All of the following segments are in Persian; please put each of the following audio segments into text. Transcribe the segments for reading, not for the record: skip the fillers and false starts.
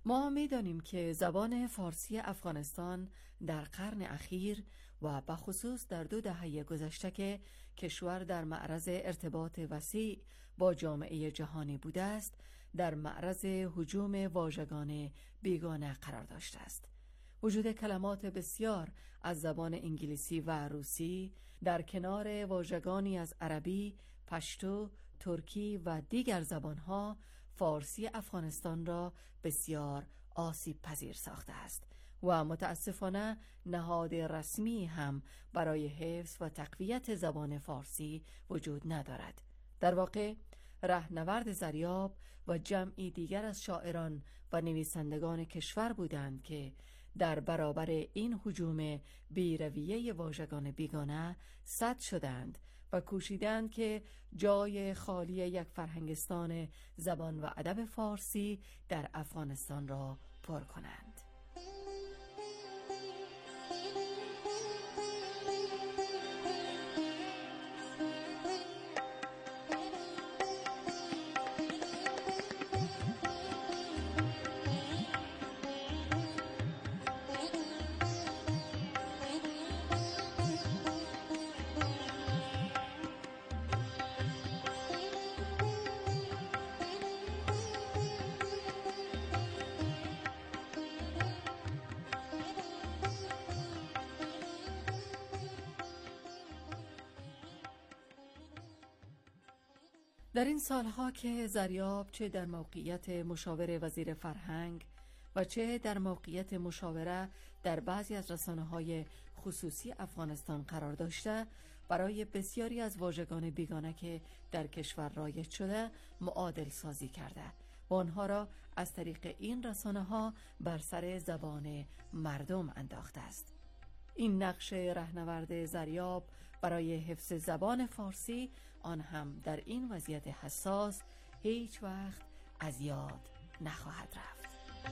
ما می‌دانیم که زبان فارسی افغانستان در قرن اخیر و بخصوص در 2 دهه گذشته که کشور در معرض ارتباط وسیع با جامعه جهانی بوده است، در معرض هجوم واژگان بیگانه قرار داشته است. وجود کلمات بسیار از زبان انگلیسی و روسی در کنار واژگانی از عربی، پشتو، ترکی و دیگر زبانها فارسی افغانستان را بسیار آسیب پذیر ساخته است و متاسفانه نهاد رسمی هم برای حفظ و تقویت زبان فارسی وجود ندارد. در واقع رهنورد زریاب و جمعی دیگر از شاعران و نویسندگان کشور بودند که در برابر این هجوم بی‌رویه واژگان بیگانه سد شدند و کوشیدند که جای خالی یک فرهنگستان زبان و ادب فارسی در افغانستان را پر کنند. در این سالها که زریاب چه در موقعیت مشاور وزیر فرهنگ و چه در موقعیت مشاوره در بعضی از رسانه‌های خصوصی افغانستان قرار داشته، برای بسیاری از واژگان بیگانه که در کشور رایج شده معادل سازی کرده و آنها را از طریق این رسانه‌ها بر سر زبان مردم انداخته است. این نقش رهنورد زریاب برای حفظ زبان فارسی، آن هم در این وضعیت حساس، هیچ وقت از یاد نخواهد رفت.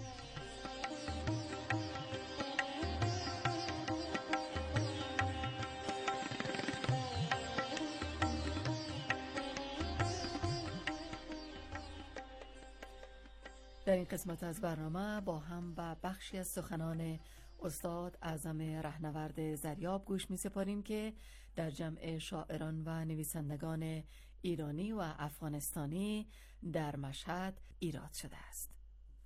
در این قسمت از برنامه با هم به بخشی از سخنان استاد اعظم رهنورد زریاب گوش می سپاریم که در جمع شاعران و نویسندگان ایرانی و افغانستانی در مشهد ایراد شده است.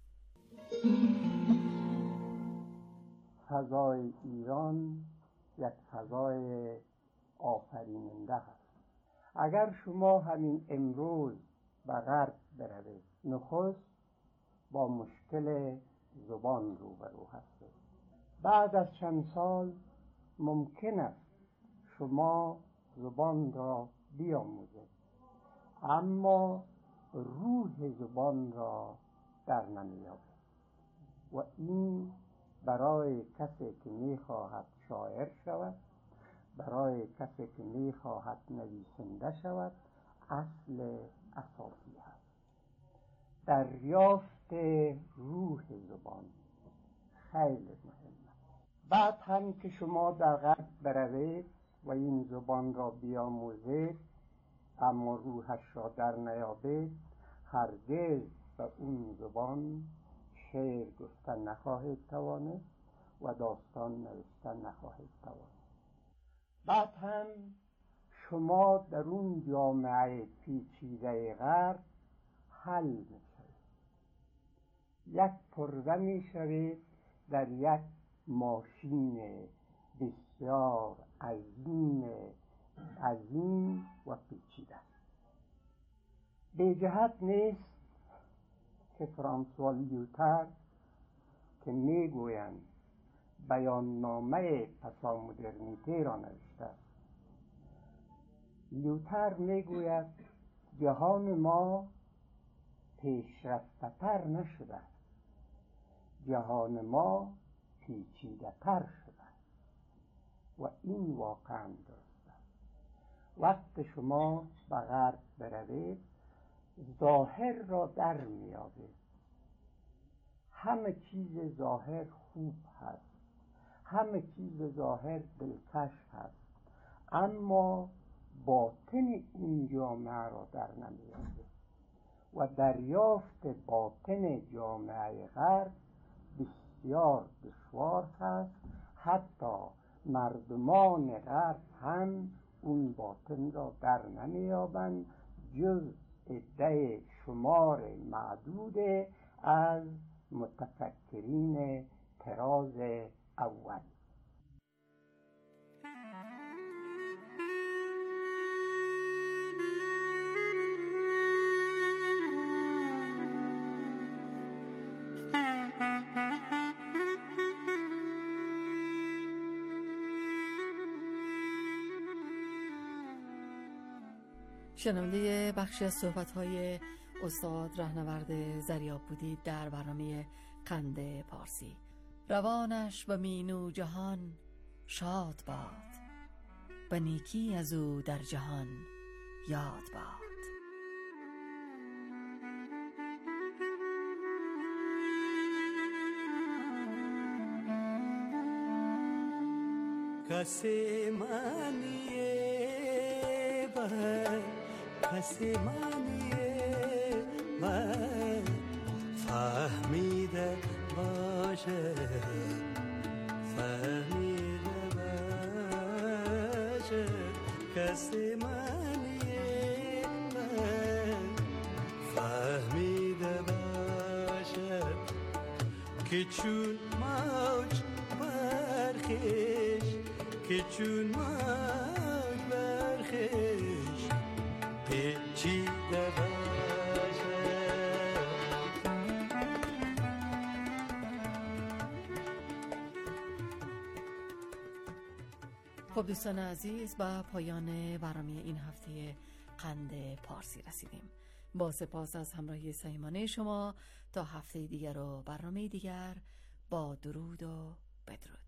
فضای ایران یک فضای آفریننده است. اگر شما همین امروز به غرب بروید، نخست با مشکل زبان روبرو هستید. بعد از چند سال ممکن است شما زبان را بیاموزید، اما روح زبان را در نمیابید و این برای کسی که میخواهد شاعر شود، برای کسی که میخواهد نویسنده شود، اصل اساسی است. دریافت روح زبان خیلی مهمه. بعد هم که شما در غرب بروید و این زبان را بیاموزید اما روحش را در نیابید، هرگز به اون زبان شعر گفتن نخواهید توانید و داستان نوشتن نخواهید توانید. بعد هم شما در اون جامعه پیچیده غرب حل میشوید، یک پرزه میشوید در یک ماشین بسیار عظیم و پیچیده. به جهت نیست که فرانسوا لیوتر که میگویند بیان نامه پسامدرنیته را نوشته، لیوتر میگوید جهان ما پیشرفته تر نشده، جهان ما پیچیده تر شده و این واقعا درسته. وقت شما به غرب بروید ظاهر را در میابید، همه چیز ظاهر خوب هست، همه چیز ظاهر دلکش هست، اما باطن این جامعه را در نمیابید و دریافت باطن جامعه غرب بسیار دشوار است. حتی مردمان غرب هم اون باطن را در نمیابند جز عده شمار معدود از متفکرین طراز اول. شنونده بخشی از صحبت‌های استاد رهنورد ضریاب بودید در برنامه قند پارسی. روانش و مینو جهان شاد باد، و نیکی از او در جهان یاد باد. کسی منیه بر کسی منیه من فهمیده باشه فهمیده باشه کسی منیه من فهمیده باشه که چون موج برخش که چون موج برخش پیچیده باشه. خب دوستان عزیز، با پایان برنامه این هفته قند پارسی رسیدیم. با سپاس از همراهی صمیمانه شما. تا هفته دیگر و برنامه دیگر، با درود و بدرود.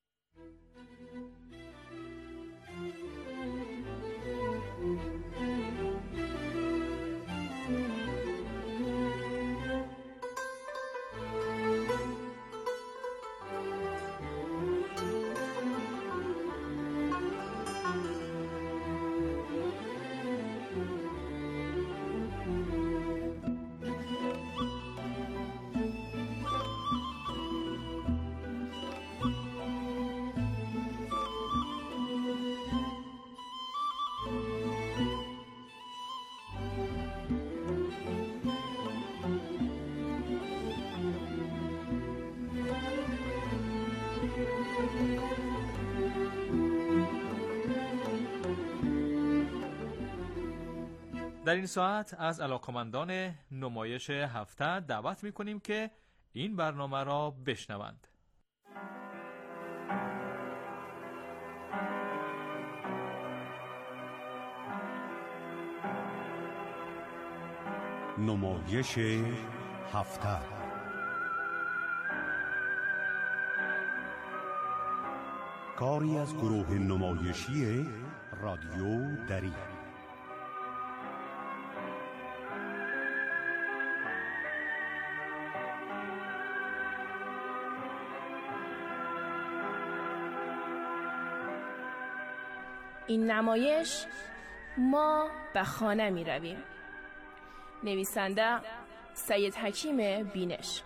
در این ساعت از علاقمندان نمایش هفته دعوت می‌کنیم که این برنامه را بشنوند. نمایش هفته کاری از گروه نمایشی رادیو دری. این نمایش ما به خانه می رویم. نویسنده سید حکیم بینش.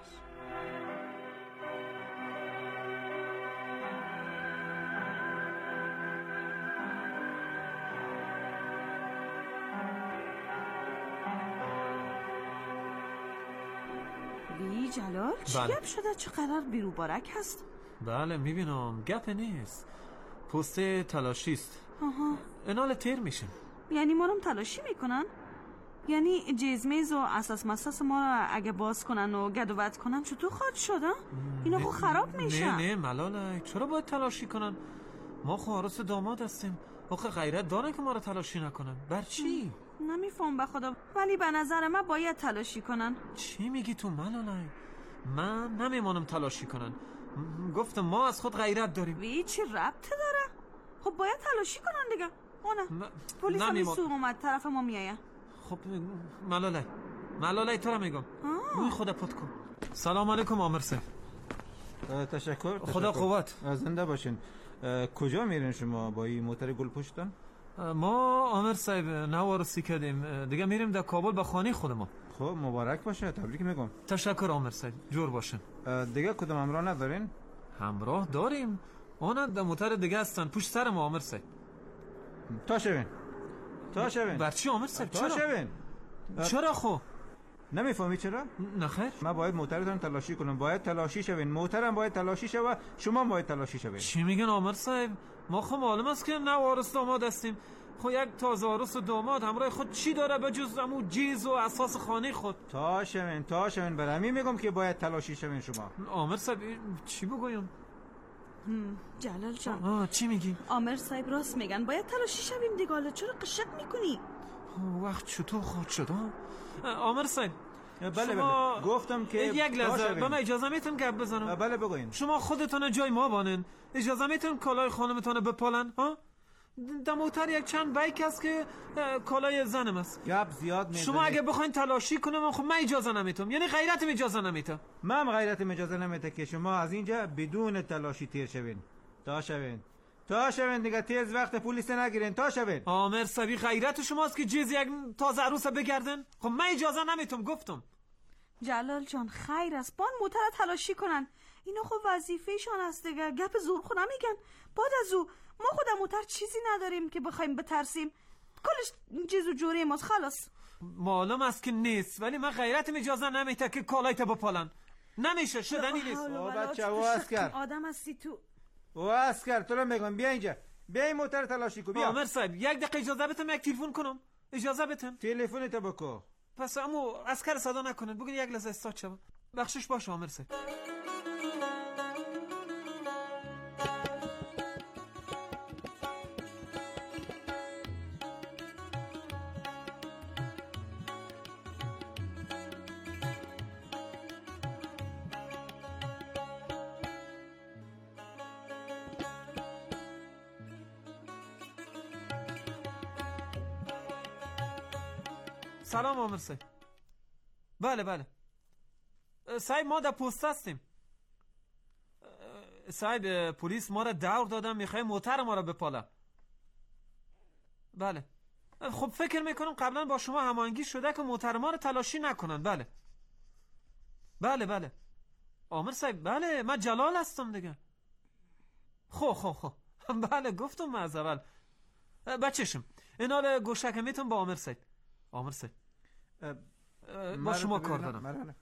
جلال چی گپ شده؟ چه قرار بیروبارک هست؟ بله میبینم گپ نیست، پست تلاشیست. انال تیر میشن. یعنی ما رو تلاشی میکنن؟ یعنی جزمیز و اساس مساس ما رو اگه باز کنن و گدوت کنن چطور خواهد شده؟ اینا خود خراب میشن. نه ملاله، چرا باید تلاشی کنن؟ ما خود عروس داماد هستیم. آخه غیرت دارن که ما رو تلاشی نکنن. بر چی؟ نمیفهم به خدا، ولی به نظر من باید تلاشی کنن. چی میگی تو ملاله؟ من نمیمانم تلاشی کنن. گفتم ما از خود غیرت داریم. وی چی ربطه داره؟ خب باید تلاشی کنن دیگه. اونه پلیس هم سوق اومد طرف ما میایه. خب ملاله تو رو میگم روی خدا پت کن. سلام علیکم آمر صاحب. تشکر. خدا قوت. زنده باشین. کجا میرین شما با این موتر گل پشتن؟ ما آمر صاحب نوارسی کردیم دیگه، میریم در کابل به خانه خودمون. خب مبارک باشه، تبریک میگم. تشکر عامر صاحب، جور باشن. دیگه کدوم همراه ندارین؟ همراه داریم، اونا در موتر دیگه هستن پشت سر ما عامر صاحب. تا شوین بر چی عامر صاحب؟ تا شوین. چرا خب؟ نمیفهمی چرا؟ نخیر. من باید موترتون تلاشی کنم، باید تلاشی شوین، موترم باید تلاشی شوه، شما باید تلاشی شوین. چی میگن عامر صاحب؟ ما خب معلوم است که نه وارث داماد هستیم. خب یک تازه عروس و داماد همراه خود چی داره به جز امو جیز و اساس خانه خود؟ تا شوین برمی میگم که باید تلاشی شوین شما. عامر صاحب چی بگویم؟ جلال جان چی میگی؟ عامر صاحب راست میگن، باید تلاشی شویم دیگه. حالا چرا قشق میکنی؟ وقت چطور خود شد؟ عامر صاحب بله گفتم که یک لحظه به من اجازه میتون گپ بزنم؟ بله بگوین. شما خودتون جای ما بانن، اجازه میتون کالای خانمتون بپالن؟ ها در موتر یک چند بیک هست که کالای زنم است. گپ زیاد میزنید. شما اگه بخواین تلاشی کنم خب من اجازه نمیتم، یعنی غیرتم اجازه نمیته. من غیرتم اجازه نمیته که شما از اینجا بدون تلاشی تیر شوین. تا شوین دیگه، تیز وقت پلیس نگیرین. تا شوین. عامر صاحب غیرت شماست که جیز یک تازه عروس بگردن؟ خب من اجازه نمیتم گفتم. جلال جان خیر است، بان موتر تلاشی کنن، اینا خب وظیفه‌شان است دیگه، گپ زور خود نمیگن. بعد از او ما خودم موتر چیزی نداریم که بخوایم بترسیم، کلش چیز و جوری ماست خلاص. معلوم است که نیست، ولی من غیرتم اجازه نمیته که کالایت بپالن. نمیشه، شدنی نیست. بچه و اسکر آدم هستی تو. و اسکر تو رو میگم بیا اینجا، بیا این موتر تلاشی کو. بیا عامر صاحب یک دقیقه اجازه بتم، یک تلفن کنم. اجازه بتم. تلفنت بکو. پس امو اسکر صدا نکنن، بگین یک لحظه استاد شو. بخشش باشه عامر صاحب. سلام عامر صاحب. بله صاحب ما در پست هستیم. صاحب پلیس ما را دور دادن، میخوای موتر ما را بپاله. بله خب فکر میکنم قبلا با شما هماهنگی شده که موتر ما را تلاشی نکنن. بله عامر صاحب بله من جلال هستم دیگه. خب بله گفتم من از اول. بچشم اینال گوشک میتون با عامر صاحب. با شما کار دارم.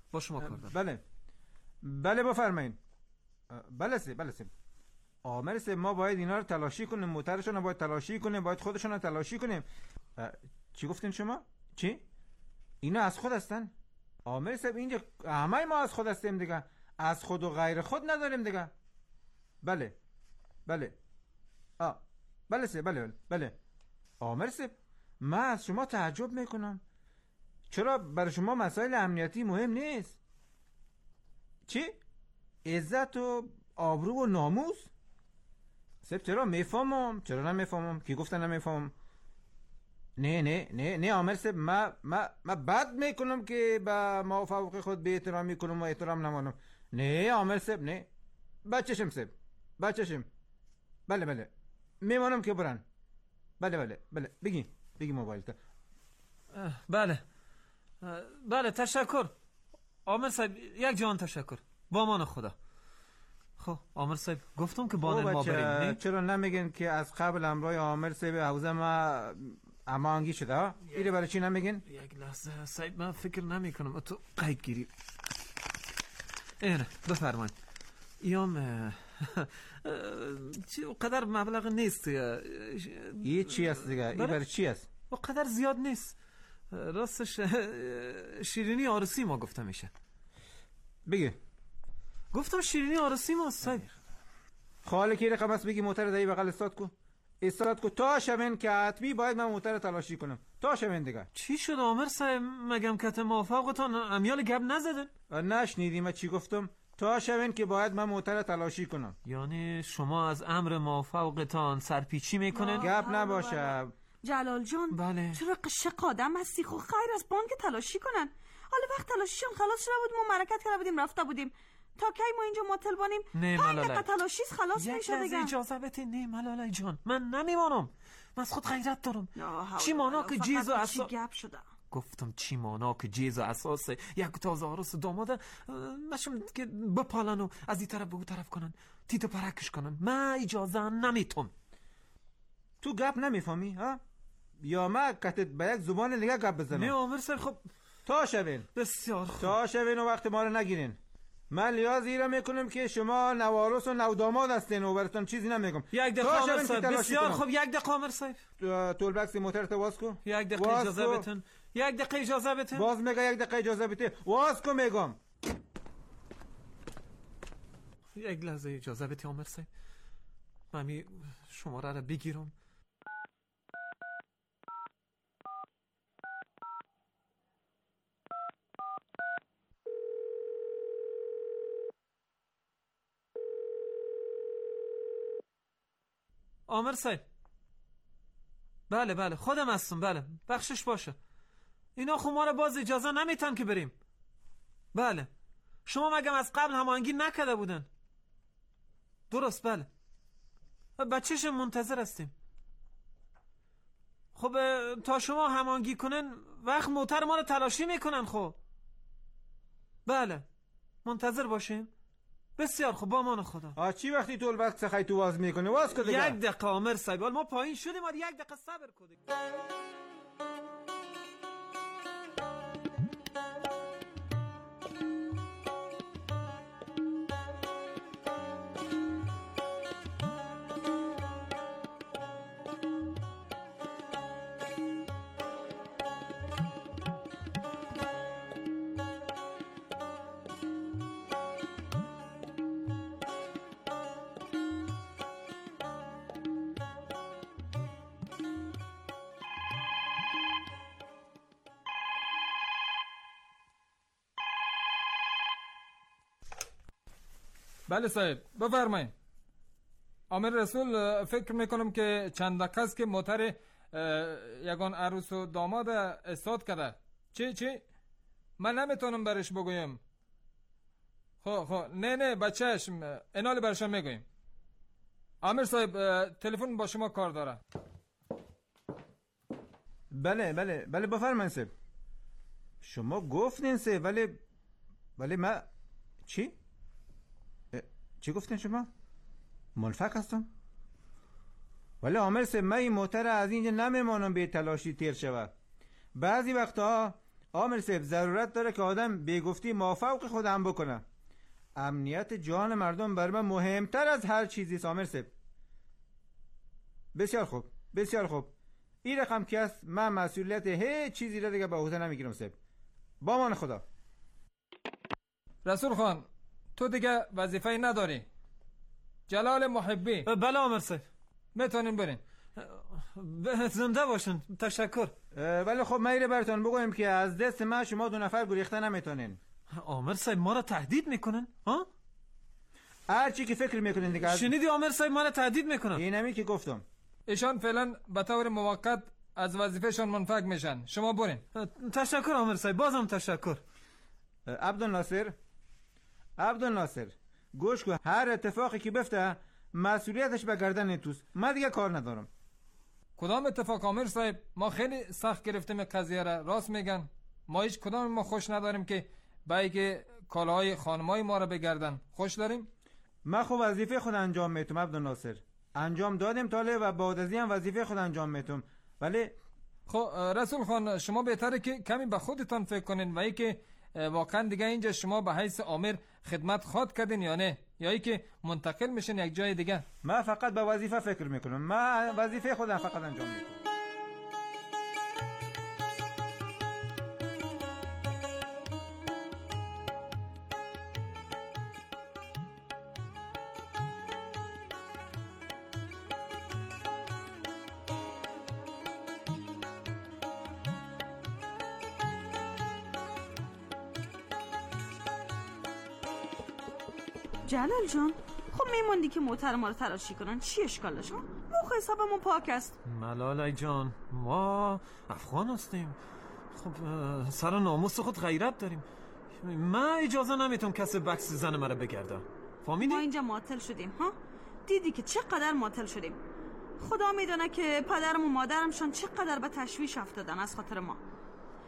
بله بفرمایید. بله سیم. عامر صاحب ما باید اینا رو تلاشی کنیم، موترشون رو باید تلاشی کنیم، باید خودشون رو تلاشی کنیم. چی گفتین شما؟ چی؟ اینا از خود هستن؟ عامر صاحب اینجا همه ما از خود هستیم دیگه، از خود و غیر خود نداریم دیگه. بله بله عامر صاحب من از شما تعجب میکنم، چرا برای شما مسائل امنیتی مهم نیست؟ چی؟ عزت و آبرو و ناموس؟ صاحب چرا میفهمم؟ چرا نمیفهمم؟ کی گفتن نمیفهمم؟ نه عامر صاحب من بد میکنم که با ما فوق خود به احترام میکنم و احترام نمانم. نه عامر صاحب نه. بچشم بله میمانم که برن. بله بگی موبایل تا. بله تشکر عامر صاحب، یک جان تشکر. با امان خدا. خب عامر صاحب گفتم که بانن ما بریم. چرا نمیگن که از قبل امرای عامر صاحب حوزه ما هماهنگی شده؟ اینو برای چی نمیگن؟ یک لحظه صاحب من فکر نمی کنم تو قید گیری. اینه بفرمایید. ایام قدر مبلغ نیست. یه چی هست دیگه؟ این برای چی هست؟ و قدر زیاد نیست. راستش شیرینی عروسی ما گفته میشه. بگی. گفتم شیرینی عروسی ما صاحب. خاله کی رقم است بگی موتر دایی بغل استاد کو تا شوین که حتمی باید من موتر تلاشی کنم. تا شوین دیگه. چی شد عامر صاحب؟ مگم کت موافقتان امیال گپ نزدن؟ نشنیدیم چی گفتم؟ تا شوین که باید من موتر تلاشی کنم. یعنی شما از امر موافقتان سرپیچی میکنن؟ گپ نباشه جلال جان. بله. چرا قشق آدم هستی؟ خب خیر از بانک تلاشی کنن. حالا وقت تلاشیشون خلاص شده بود، ما مرکت کرده بودیم رفته بودیم، تا کی ما اینجا معطل بانیم؟ 5 دقیقه تلاشیش خلاص میشه دیگه. اجازه بده. نه ملالای جان من نمیمانم، من از خود غیرت دارم. چی مانا که جیز و چی گپ شده؟ گفتم چی مانا که جیز و اساس یک تازه عروس داماده مشم که بپالن و از این طرف به اون طرف کنن تیت پرکش کنن. من اجازه نمیتم. تو گپ نمیفهمی ها؟ یا ما کتت به یک زبان دیگه گپ بزنم؟ نه عامر صاحب خب تا شوین. بسیار خوب. تا شوین و وقت ما رو نگیرین. من لیاز ایره میکنم که شما نوارس و نوداماد هستین و براتون چیزی نمیگم. یک دقیقه عامر صاحب. بسیار خوب. یک دقیقه عامر صاحب. تولبکس موتر تو واس کو. یک دقیقه اجازه بتون. یک دقیقه اجازه بتون. باز میگه یک دقیقه اجازه بده. واس کو میگم. یک لحظه اجازه بده عامر صاحب. من شماره رو بگیرم. عامر صاحب. بله خودم هستم. بله بخشش باشه. اینا خب ما رو باز اجازه نمیتن که بریم. بله شما مگم از قبل هماهنگی نکرده بودن؟ درست. بله بچه‌ش منتظر هستیم. خب تا شما هماهنگی کنن وقت موتر ما رو تلاشی میکنن. خب بله منتظر باشیم. بسیار خوب. با امان خدا. چی وقتی تولبکس خیلی تو واز میکنه؟ واز کن دیگه. یک دقیقه عامر صاحب. ما پایین شدیم و یک دقیقه صبر کن. بله صاحب بفرمایید. عامر رسول فکر میکنم که چند دقیقه است که موتر یگان عروس و داماد استاد کرده. چی؟ من نمیتونم برش بگویم. خب نه بچهش انال برشان میگویم. عامر صاحب تلفن با شما کار داره. بله بفرمایید صاحب. شما گفتین صاحب ولی ما چی گفتین شما؟ منفق هستم؟ ولی عامر صاحب من این موتر از اینجا نمیمانم به تلاشی تیر شود. بعضی وقتا عامر صاحب ضرورت داره که آدم به گفتی مافوق خودم بکنه. امنیت جان مردم بر من مهمتر از هر چیزی است عامر صاحب. بسیار خوب. این رقم که است من مسئولیت هیچ چیزی را دیگه به عهده نمیگیرم صاحب. با امان خدا. رسول خان تو دیگه وظیفه نداری. جلال محبی. بله عامر صاحب. میتونین برین. زنده باشن. تشکر. ولی خب من براتون بگویم که از دست من شما 2 نفر گریخته نمیتونین. عامر صاحب ما را تهدید میکنن؟ ها؟ هر چی که فکر میکنین دیگه. شنیدی عامر صاحب ما را تهدید میکنن؟ اینمی که گفتم. ایشان فعلا به طور موقت از وظیفهشان منفک میشن. شما برین. تشکر عامر صاحب. بازم تشکر. عبدالناصر گوش کن. هر اتفاقی که بفته مسئولیتش به گردن توست. من دیگه کار ندارم. کدام اتفاق عامر صاحب؟ ما خیلی سخت گرفتیم قضیه را. راست میگن. ما هیچ کدام ما خوش نداریم که باید کالاهای خانمای ما را بگردن. خوش داریم؟ من خب وظیفه خود انجام میتونم عبدالناصر. انجام دادیم تاله و بعد از این هم وظیفه خود انجام میتونم. ولی خب رسول خان شما بهتره که کمی به خودتان فکر کنین و ای که واقعا دیگه اینجا شما به حیث آمر خدمت خواهد کردین یا نه، یا ای که منتقل میشین یک جای دیگه. من فقط به وظیفه فکر میکنم. من وظیفه خودم فقط انجام میدم. جلال جان خب میموندی که موتر ما رو تلاشی کنن، چی اشکالش؟ موقع حسابمون پاک است. ملالای جان ما افغان هستیم. خب سر و ناموس خود غیرت داریم. من اجازه نمیتونم کسی بکس زن مرا بگرده. فهمیدی؟ ما اینجا معطل شدیم ها؟ دیدی که چقدر معطل شدیم. خدا میدونه که پدرم و مادرمشان چقدر به تشویش افتادن از خاطر ما.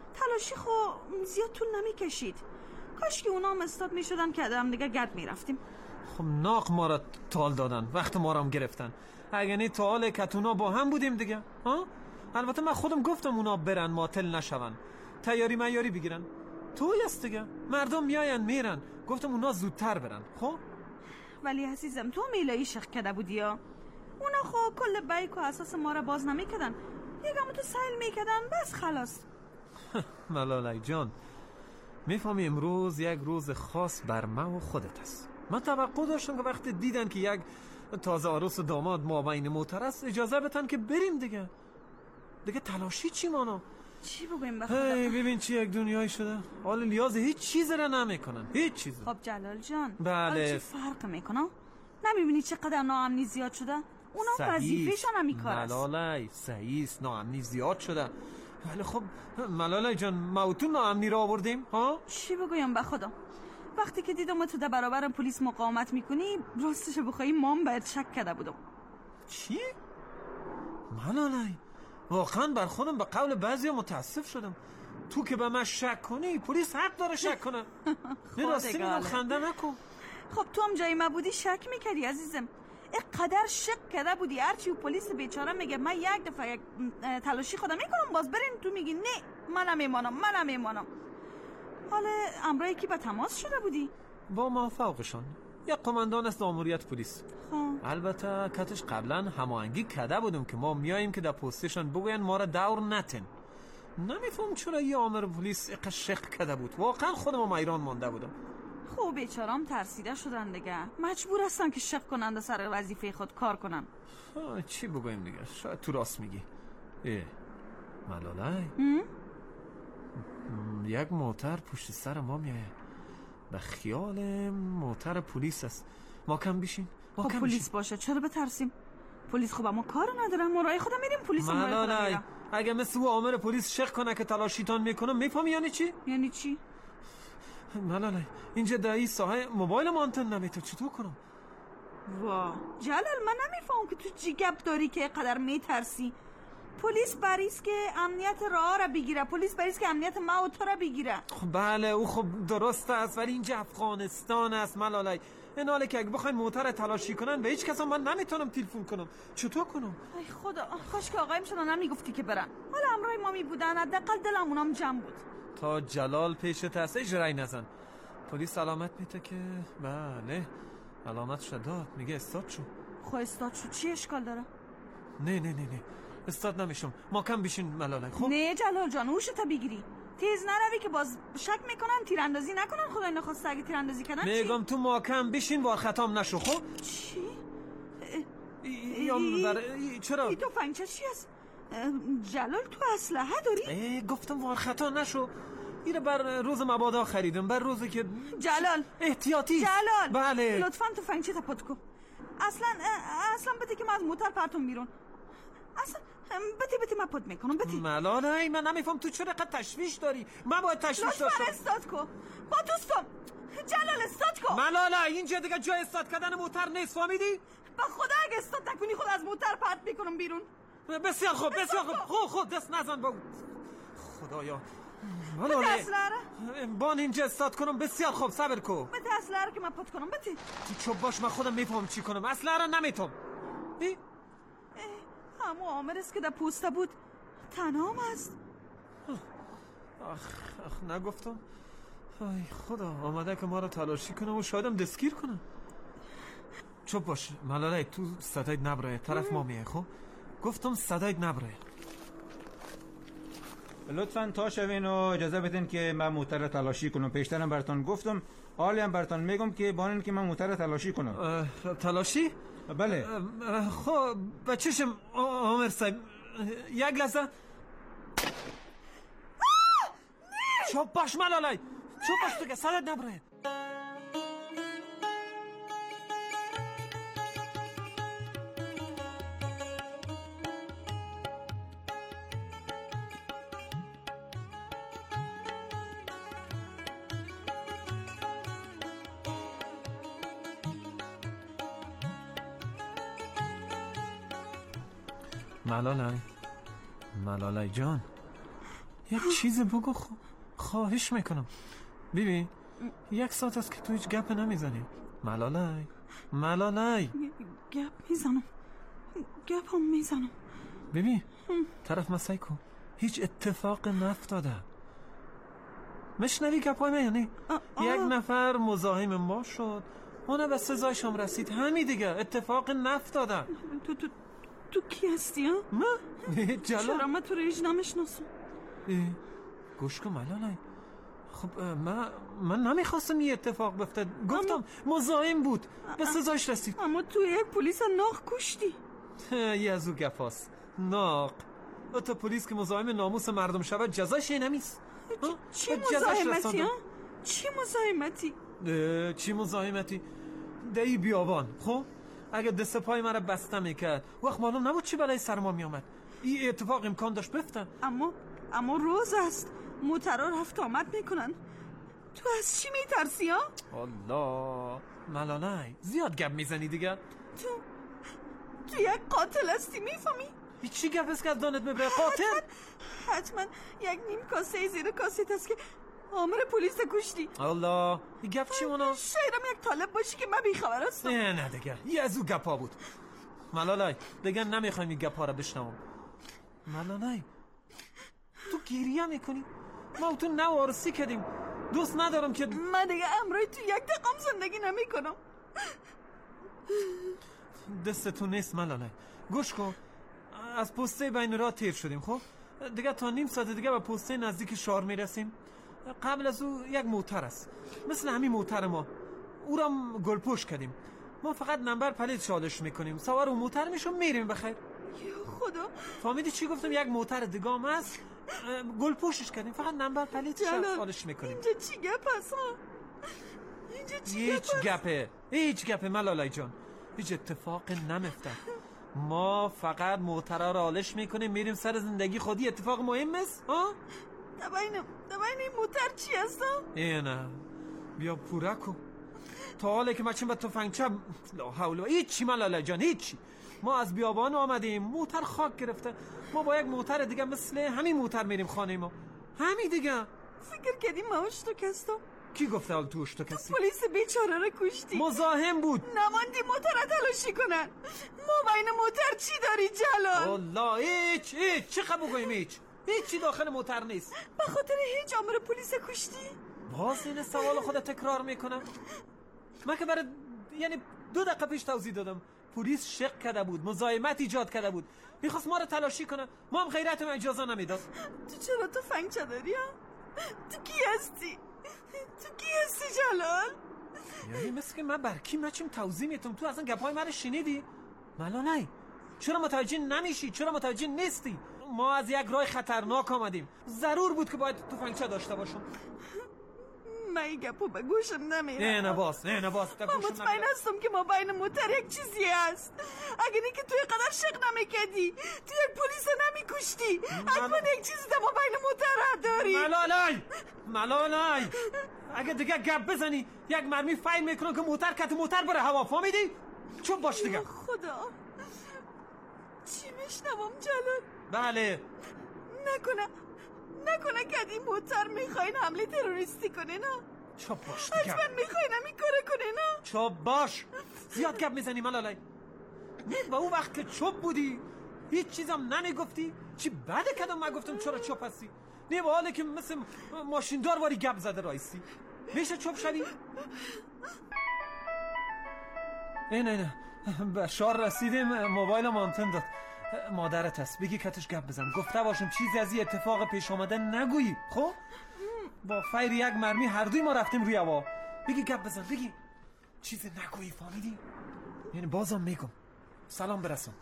تلاشی خو زیاد طول نمیکشید. کاش که اونا هم استاد میشدن که هم دیگه گرد میرفتیم. خب ناق ما را تال دادن، وقت ما را هم گرفتن. اگه نی تال کتونا با هم بودیم دیگه. ها؟ البته من خودم گفتم اونا برن معطل نشون، تیاری میاری بگیرن. توی است دیگه، مردم میاین میرن. گفتم اونا زودتر برن. خب ولی عزیزم تو میلایی شق کرده بودی ها. اونا خب کل بیک و اساس ما را باز نمیکردن، یکم تو سیل میکردن بس خلاص. ملالای جان، میفهمی امروز یک روز خاص بر ما و خودت است. من توقع داشتم که وقتی دیدن که یک تازه عروس و داماد مابین موتر است اجازه بتن که بریم دیگه تلاشی چی مانا؟ چی بگویم بخدا؟ ببین چی یک دنیایی شده. حال لیاز هیچ چیز را نمیکنن، هیچ چیز. خب جلال جان، بله. چی فرق میکنه؟ نمیبینی چقدر ناامنی زیاد شده؟ اونا وظیفه‌شان هم این کار است. ملالای صحیح است، ناامنی زیاد شده. ولی خب ملالای جان، ما تو ناامنی را آوردیم ها؟ چی بگویم بخدا؟ وقتی که دیدم تو در برابر پلیس مقاومت میکنی، راستش بخوای مام باید شک کرده بودم. چی؟ ملالای واقعا بر خودم به قول بعضیا متاسف شدم. تو که به من شک کنی، پلیس حق داره شک کنه. نه راستی میگم، خنده نکن. خب تو هم جای ما بودی شک میکردی عزیزم. اینقدر شک کرده بودی هرچی و پلیس بیچاره میگه من یک دفعه یک تلاشی خودم میکنم، باز برین تو میگی نه منم میمانم. حالا امرایی که به تماس شده بودی؟ با ما فوقشان یک قماندان است ماموریت پلیس. البته کتش قبلا هماهنگی کرده بودم که ما میاییم که در پستشان بگوین ما را دور نتن. نمیفهم چرا یه آمر پلیس اقا شق کرده بود. واقعا خودم ایران مانده بودم. خب بیچارام ترسیده شدن دیگه، مجبور هستن که شق کنند سر وظیفه خود کار کنن. چی بگویم دیگه، شاید تو راست میگی. ملالای یک موتر پشت سر ما میآید. به خیال موتر پلیس است. ما کم بشین. خب پلیس باشه چرا بترسیم؟ پلیس خب ما کار نداره، ما راه خودم میریم. پلیس ما راه خودم. اگه مثل او آمر پلیس شق کنه که تلاشیتان میکنم، میفهمی یعنی چی؟ یعنی چی؟ ملالای اینجا در این ساحه موبایل مانتن نمیتونه، چطور کنم؟ وا جلال من نمیفهم که تو چی گپ داری که قدر میترسی. پلیس بریست که امنیت راه را بگیره، پلیس بریست که امنیت ما و تو را بگیره. خب بله او خب درست است، ولی اینجا افغانستان است ملالای. این حاله که اگه بخواین موتر تلاشی کنن به هیچ کس من نمیتونم تلفن کنم، چطور کنم؟ ای خدا، کاش که آقایم شدن نمیگفتی که برن. حالا امرای ما میبودن حداقل دلمونم جمع بود. تا جلال پیشت هست اجرای نزن. پلیس علامت میده که بله علامت شداد، میگه استاد شو. خب استاد شو چی اشکال داره؟ نه استاد نمیشم، ما کم بشین ملالای. خب نه جلال جان اوشتا بگیری، تیز نروی که باز شک میکنن تیراندازی نکنن. خدای نخواسته اگه تیراندازی کردن چی؟ میگم تو ما کم بشین وار خطام نشو. خب چی؟ چرا؟ ای تفنگچه چی است؟ جلال تو اسلحه داری؟ گفتم وار خطا نشو. اینو بر روز مبادا خریدم، بر روزی که جلال احتیاطی. جلال بله لطفاً تفنگچه تا پات کو. اصلا بده که من از موتر پرتون بیرون. اصلا بده من پد میکنم. بده ملالای من نمیفهم تو چرا قد تشویش داری. من باید تشویش داشتم. لطفاً استاد کو با دوستم. جلال استاد کو. ملالای اینجا دیگه جای استاد کردن موتر نیست، فهمیدی؟ با خدا اگه استاد نکنی خود از موتر پرت میکنم بیرون. بسیار خوب خود دست نزن با خدایا. بده اسلحه بان اینجا استاد کنم. بسیار خوب صبر کو. بده اسلحه رو که من پد کنم. بده تو چوب باش، من خودم میفهم چی کنم. اسلحه رو نمیتونم. همو آمر است که در پوسته بود تنام است. اخ نگفتم. ای خدا آمده که ما رو تلاشی کنم و شایدم دستگیر کنم. چوب باش ملالای، تو صدایت نبره طرف ما میه. خب گفتم صدایت نبره. لطفاً تا شوین و اجازه بدین که من موتر تلاشی کنم. پیشترم براتون گفتم، حالی هم براتون میگم که بانین که من موتر تلاشی کنم. تلاشی؟ بله. خب بچشم عامر صاحب یک لحظه. چوب باش ملالای، چوب باش تو که صدایت نبره. ملالای جان، یک چیز بگو خواهش میکنم. ببین 1 ساعت است که تو هیچ گپ نمیزنی. ملالای گپ میزنم. گپ هم میزنم. ببین طرف مسایی کن. هیچ اتفاق نفتاده. مشنوی گپای من یعنی؟ یک نفر مزاحم ما شد، اونه به سزایش هم رسید. همین دیگه، اتفاق نفتاده. تو کی هستی ها؟ من؟ چرا من تو رو هیچ نمیشناسم؟ گوش کن ملالای. خب من نمیخواستم یه اتفاق بیفته. گفتم مزاحم بود، به سزایش رسید. اما تو یک پلیس ناق کشتی. یه از او گفاست. ناق تو پلیس که مزاحم ناموس مردم شود جزاش نمیست. چی مزاحمتی ها؟ چی مزاحمتی؟ دهی بیابان. خب اگه دست پای من رو بسته میکرد وقت معلوم نبود چی بلای سر ما میامد. این اتفاق امکان داشت بفته. اما روز است، موترها رفت آمد میکنن. تو از چی میترسی ها؟ الله ملالای زیاد گپ میزنی دیگه. تو یک قاتل هستی، میفهمی؟ چی گپ است که از دانت میبره؟ قاتل؟ حتما یک نیم کاسه زیر کاسه است که آمر پلیس کشتی. الله این گپ چی اونا؟ شایدم یک طالب باشی که من بیخبر هستم. نه دیگه یه از او گپا بود. ملالای دیگه نمیخوایم این گپا رو بشنوم. ملالای تو گریه میکنی؟ ما تو نوارسی کردیم. دوست ندارم که من دیگه امروی تو یک دقیقم زندگی نمیکنم. دستتون نیست ملالای. گوش کن، از پسته بین راه تیر شدیم. خب دیگه تا نیم ساعت دیگه به پسته نزدیک شهر میرسیم. قبل از او یک موتر است مثل همین موتر ما، او را گلپوش کردیم. ما فقط نمبر پلیت شالش میکنیم، سوار اون موتر میشم میریم. بخیر خدا فهمیدی چی گفتم؟ یک موتر دیگه هم هست، گلپوشش کردیم، فقط نمبر پلیت شالش میکنیم. اینجا چی گپ هست؟ هیچ گپه ملالای جان. هیچ اتفاق نمیفته. ما فقط موترها را آلش میکنیم میریم سر زندگی خودی. اتفاق مهم است ها؟ دباین این موتر چی هست؟ نه بیا پورا کن. تا حالا که مچین با تفنگچه لا حول. هیچی ملالای جان هیچی. ما از بیابان آمدیم، موتر خاک گرفته، ما با یک موتر دیگه مثل همین موتر میریم خانه ما. همین دیگه. فکر کردیم ما اشتکستم. کی گفته حال تو اشتکستی؟ پلیس بیچاره رو کشتی. مزاحم بود. نماندی موتر تلاشی کنن. ما بین موتر چی داری جلال؟ والله هیچ چی خبو گویم؟ هیچی داخل موتر نیست. به خاطر هیچ آمر پلیس کشتی؟ باز این سوال خودت تکرار میکنم. من که برای 2 دقیقه پیش توضیح دادم. پلیس شق کرده بود، مزاحمت ایجاد کرده بود، میخواست ما رو تلاشی کنه. ما هم غیرت ما اجازه نمیداد. تو چرا تفنگچه داری ها؟ تو کی هستی جلال؟ یعنی مثل که من برکی مچیم توضیح میتونم، تو اصلا گپای من رو شنیدی؟ ملالای چرا متوجه نمیشی؟ چرا متوجه نیستی؟ ما از یک راه خطرناک آمدیم، ضرور بود که باید تفنگچه داشته باشم. من این گپو به گوشم نمیره. نه باز من مطمئن هستم که ما بین موتر یک چیزی هست. اگه نه که توی قدر شق نمیکردی، تو یک پلیس نمیکشتی، حتما یک چیزی ما بین موتر داری. ملالای اگه دیگه گپ بزنی یک مرمی فایل میکنم که موتر بره هوا. فهمیدی؟ چون باش دیگه. خدا چی میشنوم جلال؟ بله نکنه که این موتر میخواین حمله تروریستی کنه نه؟ چوب باش دیگه. حتما میخواین همین کاره کنه نه؟ چوب باش. زیاد گپ میزنی ملالای. با اون وقت که چوب بودی هیچ چیزم نمیگفتی. چی بده کدام من گفتم چرا چوب هستی؟ نه با حاله که مثل ماشیندار واری گپ زده رایستی. میشه چوب شدی؟ نه به شهر رسیدیم، موبایلم آنتن داد. مادرت هست، بگی کتش گپ بزن. گفته باشم چیزی از این اتفاق پیش آمده نگویی. خب با فیر یک مرمی هر دوی ما رفتیم روی هوا. بگی گپ بزن، بگی چیزی نگویی. فهمیدی؟ یعنی بازم میگم سلام برسون.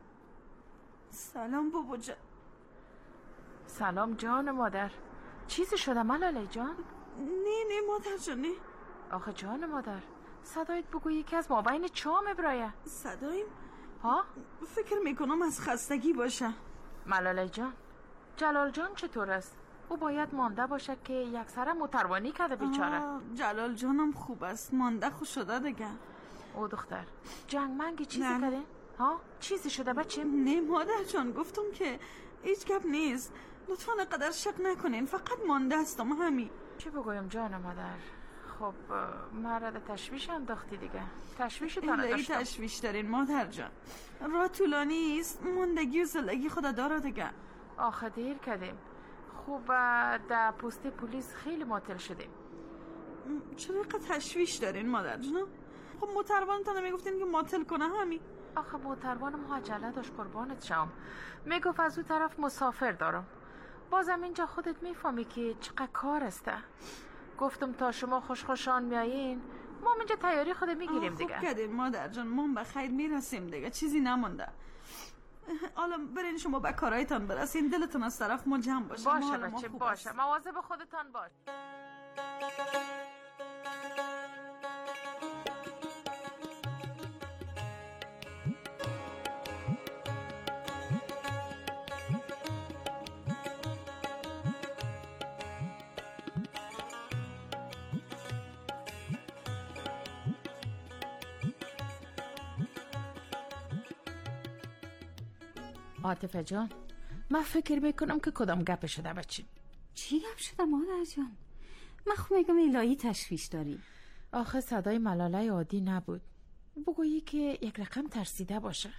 سلام بابا جان. سلام جان مادر. چیزی شده ملاله جان؟ نه مادر جان نه. آخه جان مادر صدایت بگو یکی از ما بین چامه برایه. صدایم؟ ها؟ فکر میکنم از خستگی باشه. ملاله جان جلال جان چطور است؟ او باید مانده باشه که یک سره متروانی کرده بیچاره. جلال جانم خوب است، مانده خوش شده دیگه. او دختر جنگ منگی چیزی کرده؟ ها؟ چیزی شده بچه؟ نه مادر جان گفتم که هیچ گپ نیست. لطفاً قدر شک نکنین، فقط مانده هستم همین. چه بگویم جان مادر؟ خب مرا ده تشویش انداختی دیگه. تشویشتان داشتم. تشویش دارین مادر جان، راه طولانی است، ماندگی و زلگی خدا داره دیگه. آخه دیر کردیم. خوب در پست پلیس خیلی معطل شدیم. چرا اینقدر تشویش دارین مادر جان؟ خب موتروانتان میگفتین که معطل کنه همین. آخه موتروانم عجله داشت قربانت شم. میگفت از اون طرف مسافر دارم. بازم اینجا خودت میفهمی که چقدر کار است. گفتم تا شما خوشخوشان میایین ما اینجا تیاری خود میگیریم دیگه. خوب کردین مادر جان، ما به خیر میرسیم دیگه، چیزی نمونده. حالا برین شما به کارایتان برسین، دلتون از طرف ما جمع باشه. باشه بچه باشه، مواظب خودتان باش. عاطفه جان، من فکر میکنم که کدام گپ شده بچه. چی گپ شده مادر جان؟ من خب میگم الهی تشویش داری. آخه صدای ملاله عادی نبود، بگویی که یک رقم ترسیده باشه.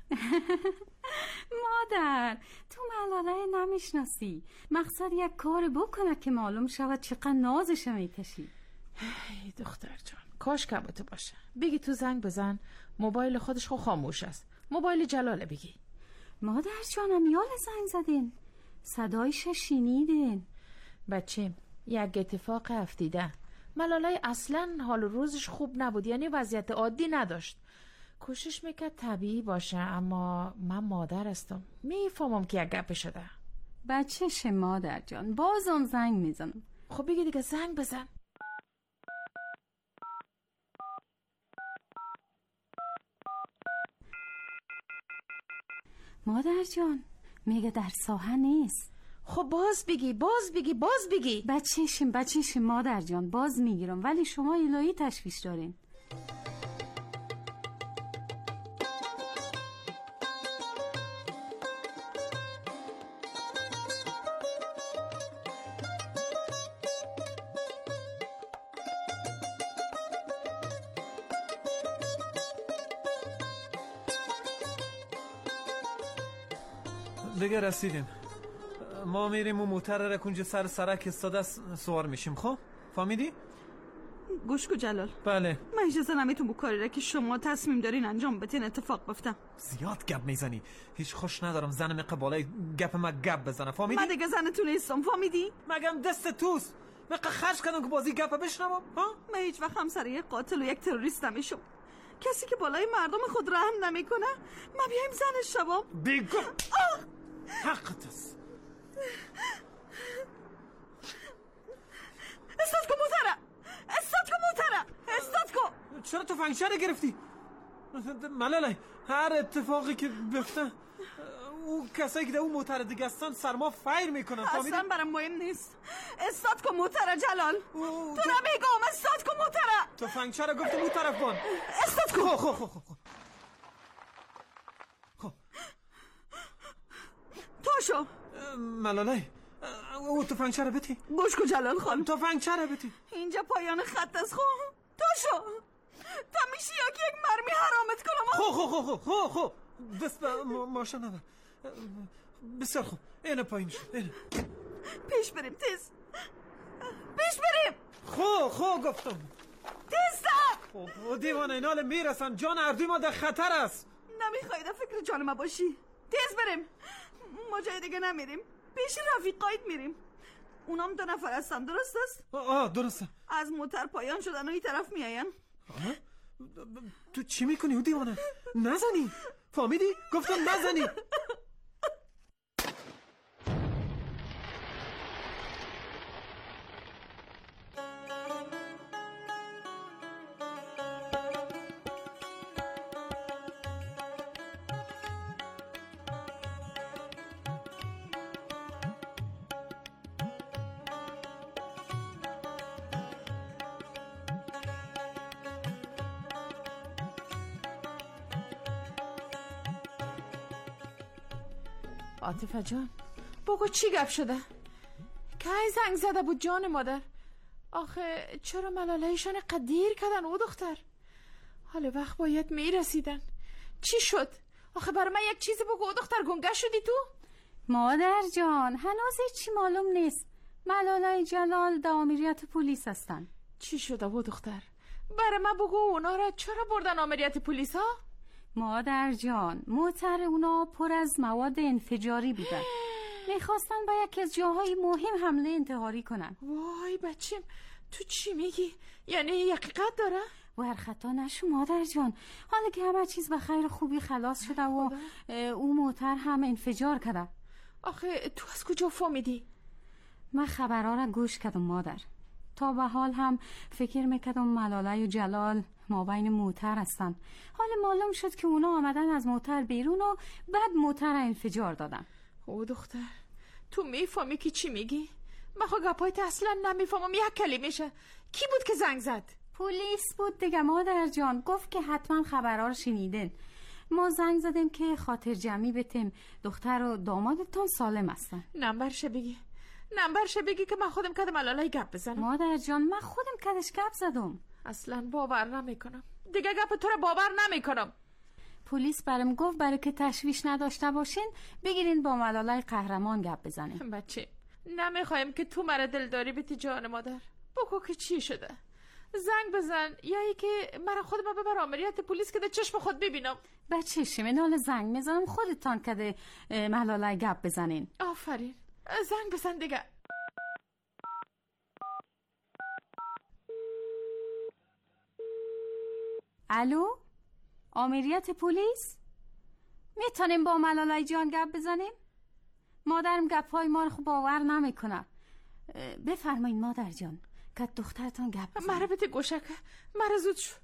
مادر تو ملاله نمیشناسی، مقصد یک کار بکنه که معلوم شود چقدر نازش میکشی. دختر جان کاش که تو باشه. بگی تو زنگ بزن، موبایل خودش خود خاموش است. موبایل جلاله بگی. مادر جانم یال زنگ زدین، صدایش شنیدین. بچه یک اتفاق افتیده. ملاله اصلا حال روزش خوب نبود، یعنی وضعیت عادی نداشت. کوشش میکرد طبیعی باشه، اما من مادر هستم، میفهمم که یک گپ شده. بچه‌ش مادر جان، بازم زنگ میزنم. خب بگی دیگه زنگ بزن. مادر جان میگه در ساحه نیست. خب باز بگی. بچه‌شم مادر جان، باز میگیرم، ولی شما الهی تشویش دارین. دیگه رسیدیم. ما میریم و موتر را کنج سرک استاده سوار میشیم. خب فهمیدی؟ گوش کو جلال. بله. من اجازه نمیتونم بو کاری را که شما تصمیم دارین انجام بدین اتفاق بیفته. زیاد گپ میزنی، هیچ خوش ندارم زنم قبالای گپ ما گپ بزنه. فهمیدی؟ من دیگه زنتون نیستم، فهمیدی؟ مگم دست توست. من خرج کردم که بازی گپ بشنوم. ها؟ من هیچ وقت همسر یک قاتل و یک تروریست نمیشم. کسی که بالای مردم خود رحم نمیکنه ما بیایم زنش شوم. بگو حقت است. استاد کو. چرا تفنگچه را گرفتی؟ ملاله هر اتفاقی که بفته او کسایی که در اون موتر دیگه هستن سرما فیر میکنن. اصلا برام مهم نیست. استاد کو موتر جلال. تو نمیگم استاد کو موتر. تفنگچه را گفتم اون طرف بان. استاد کو. خب تاشو ملاله او تفنگچه را بتی. گوش کو جلال خان، تفنگچه را بتی. اینجا پایان خط است. خو تاشو تا میشی یا که یک مرمی حرامت کنم. خب دست به ماشین نده. بسیار خوب، اینه پایین شد. پیش بریم تیز. پیش بریم. خب گفتم تیزتر. خب دیوانه اینال میرسن، جان اردوی ما در خطر است. نمیخوای در فکر جان ما باشی. تیز بریم، ما جای دیگه نمیریم، پیش رفیقایت میریم. اونام 2 نفر هستن، درست است؟ درسته. از موتر پایان شدن و این طرف میاین. تو چی میکنی او دیوانه؟ نزنی. فهمیدی؟ گفتم نزنی. عاطفه جان بگو چی گپ شده؟ کی زنگ زده بود جان مادر؟ آخه چرا ملالایشان قدیر کردن او دختر؟ حال وقت باید میرسیدن. چی شد؟ آخه برای من یک چیزی بگو دختر، گنگه شدی تو؟ مادر جان هنوز هیچی معلوم نیست. ملالای جلال آمریت پلیس هستن. چی شده و دختر؟ برای من بگو اونا را چرا بردن آمریت پلیس ها؟ مادر جان موتر اونا پر از مواد انفجاری بودن. میخواستن با یکی از جاهای مهم حمله انتحاری کنن. وای بچیم، تو چی میگی؟ یعنی حقیقت داره؟ ور خطا نشو مادر جان، حالا که همه چیز به خیر خوبی خلاص شده و اون موتر هم انفجار کرده. آخه تو از کجا فهمیدی؟ من خبرها را گوش کردم مادر. تا به حال هم فکر میکردم ملاله و جلال ما بین موتر هستن. حالا معلوم شد که اونا آمدن از موتر بیرون و بعد موتر انفجار دادن. او دختر تو میفهمی که چی میگی؟ من خود گپایت اصلا نمیفهمم یک کلمه‌شه. کی بود که زنگ زد؟ پلیس بود دیگه مادر جان. گفت که حتما خبرها رو شنیدن. ما زنگ زدیم که خاطر جمعی بتیم دختر و دامادتان سالم هستن. نمبرشه بگی که من خودم کدم علالای گپ بزنم. مادر جان من خودم کدش گپ زدم. اصلا باور نمیکنم دیگه، گپ تو رو باور نمیکنم. پلیس برام گفت برای که تشویش نداشته باشین بگیرین با ملالای قهرمان گپ بزنین. بچه نمیخوایم که تو مرا دلداری بیتی جان مادر. بگو که چی شده، زنگ بزن یا ای که مرا خودم ببر آمریت پلیس که ده چشم خود ببینم. بچه شمینال زنگ میزنم خودتان که ملالای گپ بزنین. آفرین، زنگ بزن دیگه. الو آمریت پلیس؟ میتونیم با ملالای جان گپ بزنیم؟ مادرم گپای ما رو خوب باور نمیکنه. بفرمایید مادر جان که دخترتان گپ بزنه. مرا بده گوشک، مرا زود شو.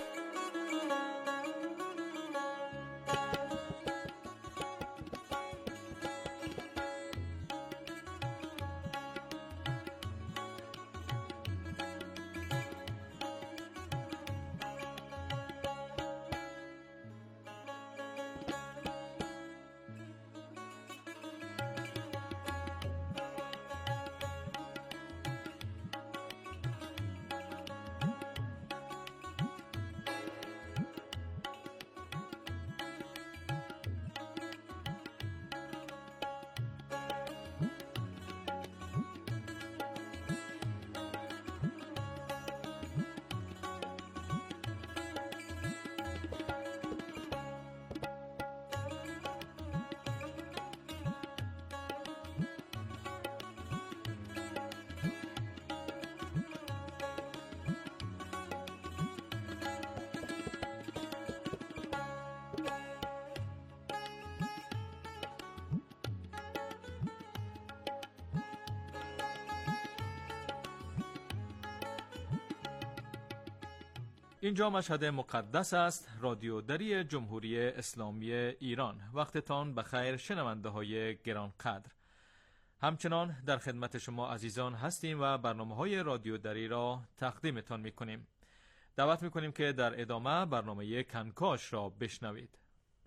اینجا مشهد مقدس است، رادیو دری جمهوری اسلامی ایران. وقتتان بخیر شنونده های گرانقدر. همچنان در خدمت شما عزیزان هستیم و برنامه های رادیو دری را تقدیمتان می کنیم. دعوت می کنیم که در ادامه برنامه کنکاش را بشنوید.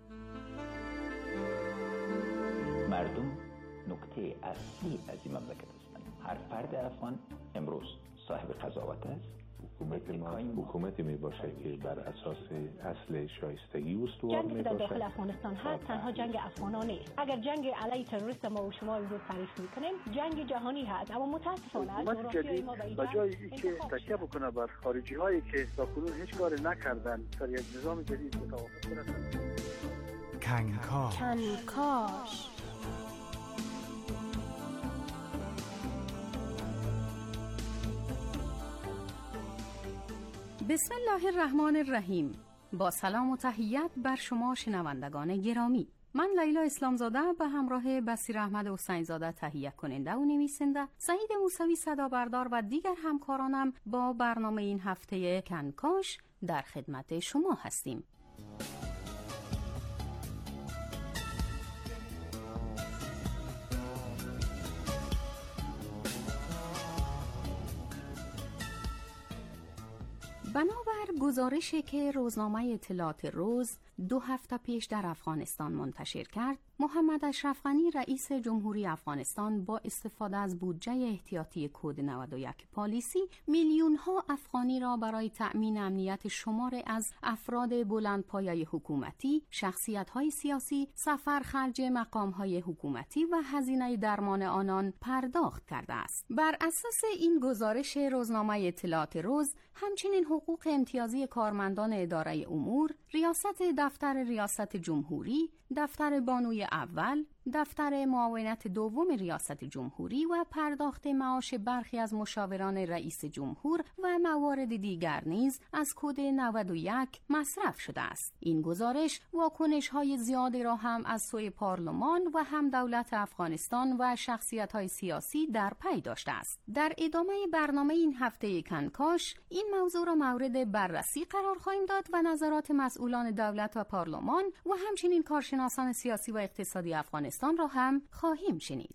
مردم نکته اصلی از این مملکت هستند. هر فرد افغان امروز صاحب قضاوت است. حکومتی می باشه که بر اساس اصل شایستگی استوار جنگی که در داخل افغانستان هست تنها جنگ افغانان نیست. اگر جنگ علیه تروریست ما و شما امروز تعریف میکنیم جنگ جهانی هست، اما متاسفانه حکومت جدید به جای اینکه تکیه بکنه بر خارجی هایی که تاکنون هیچ کاری نکردن در یک نظام جدید متوافق کنند. کنکاش بسم الله الرحمن الرحیم. با سلام و تحیت بر شما شنوندگان گرامی. من لیلا اسلامزاده به همراه بصیر احمد حسین‌زاده تهیه کننده و نویسنده، سعید موسوی صدا بردار و دیگر همکارانم با برنامه این هفته کنکاش در خدمت شما هستیم. بنابر گزارشی که روزنامه اطلاعات روز 2 هفته پیش در افغانستان منتشر کرد، محمد اشرف غنی رئیس جمهوری افغانستان با استفاده از بودجه احتیاطی کد 91 پالیسی میلیون‌ها افغانی را برای تأمین امنیت شمار از افراد بلندپایه حکومتی، شخصیت‌های سیاسی، سفر خرج مقام‌های حکومتی و هزینه درمان آنان پرداخت کرده است. بر اساس این گزارش روزنامه اطلاعات روز، همچنین حقوق امتیازی کارمندان اداره امور، ریاست دفتر ریاست جمهوری، دفتر بانوی اول، دفتر معاونت دوم ریاست جمهوری و پرداخت معاش برخی از مشاوران رئیس جمهور و موارد دیگر نیز از کد 91 مصرف شده است. این گزارش واکنش‌های زیادی را هم از سوی پارلمان و هم دولت افغانستان و شخصیت‌های سیاسی در پی داشته است. در ادامه برنامه این هفته کنکاش این موضوع را مورد بررسی قرار خواهیم داد و نظرات مسئولان دولت و پارلمان و همچنین کارشناسان سیاسی و اقتصادی افغانستان را هم خواهیم شنید.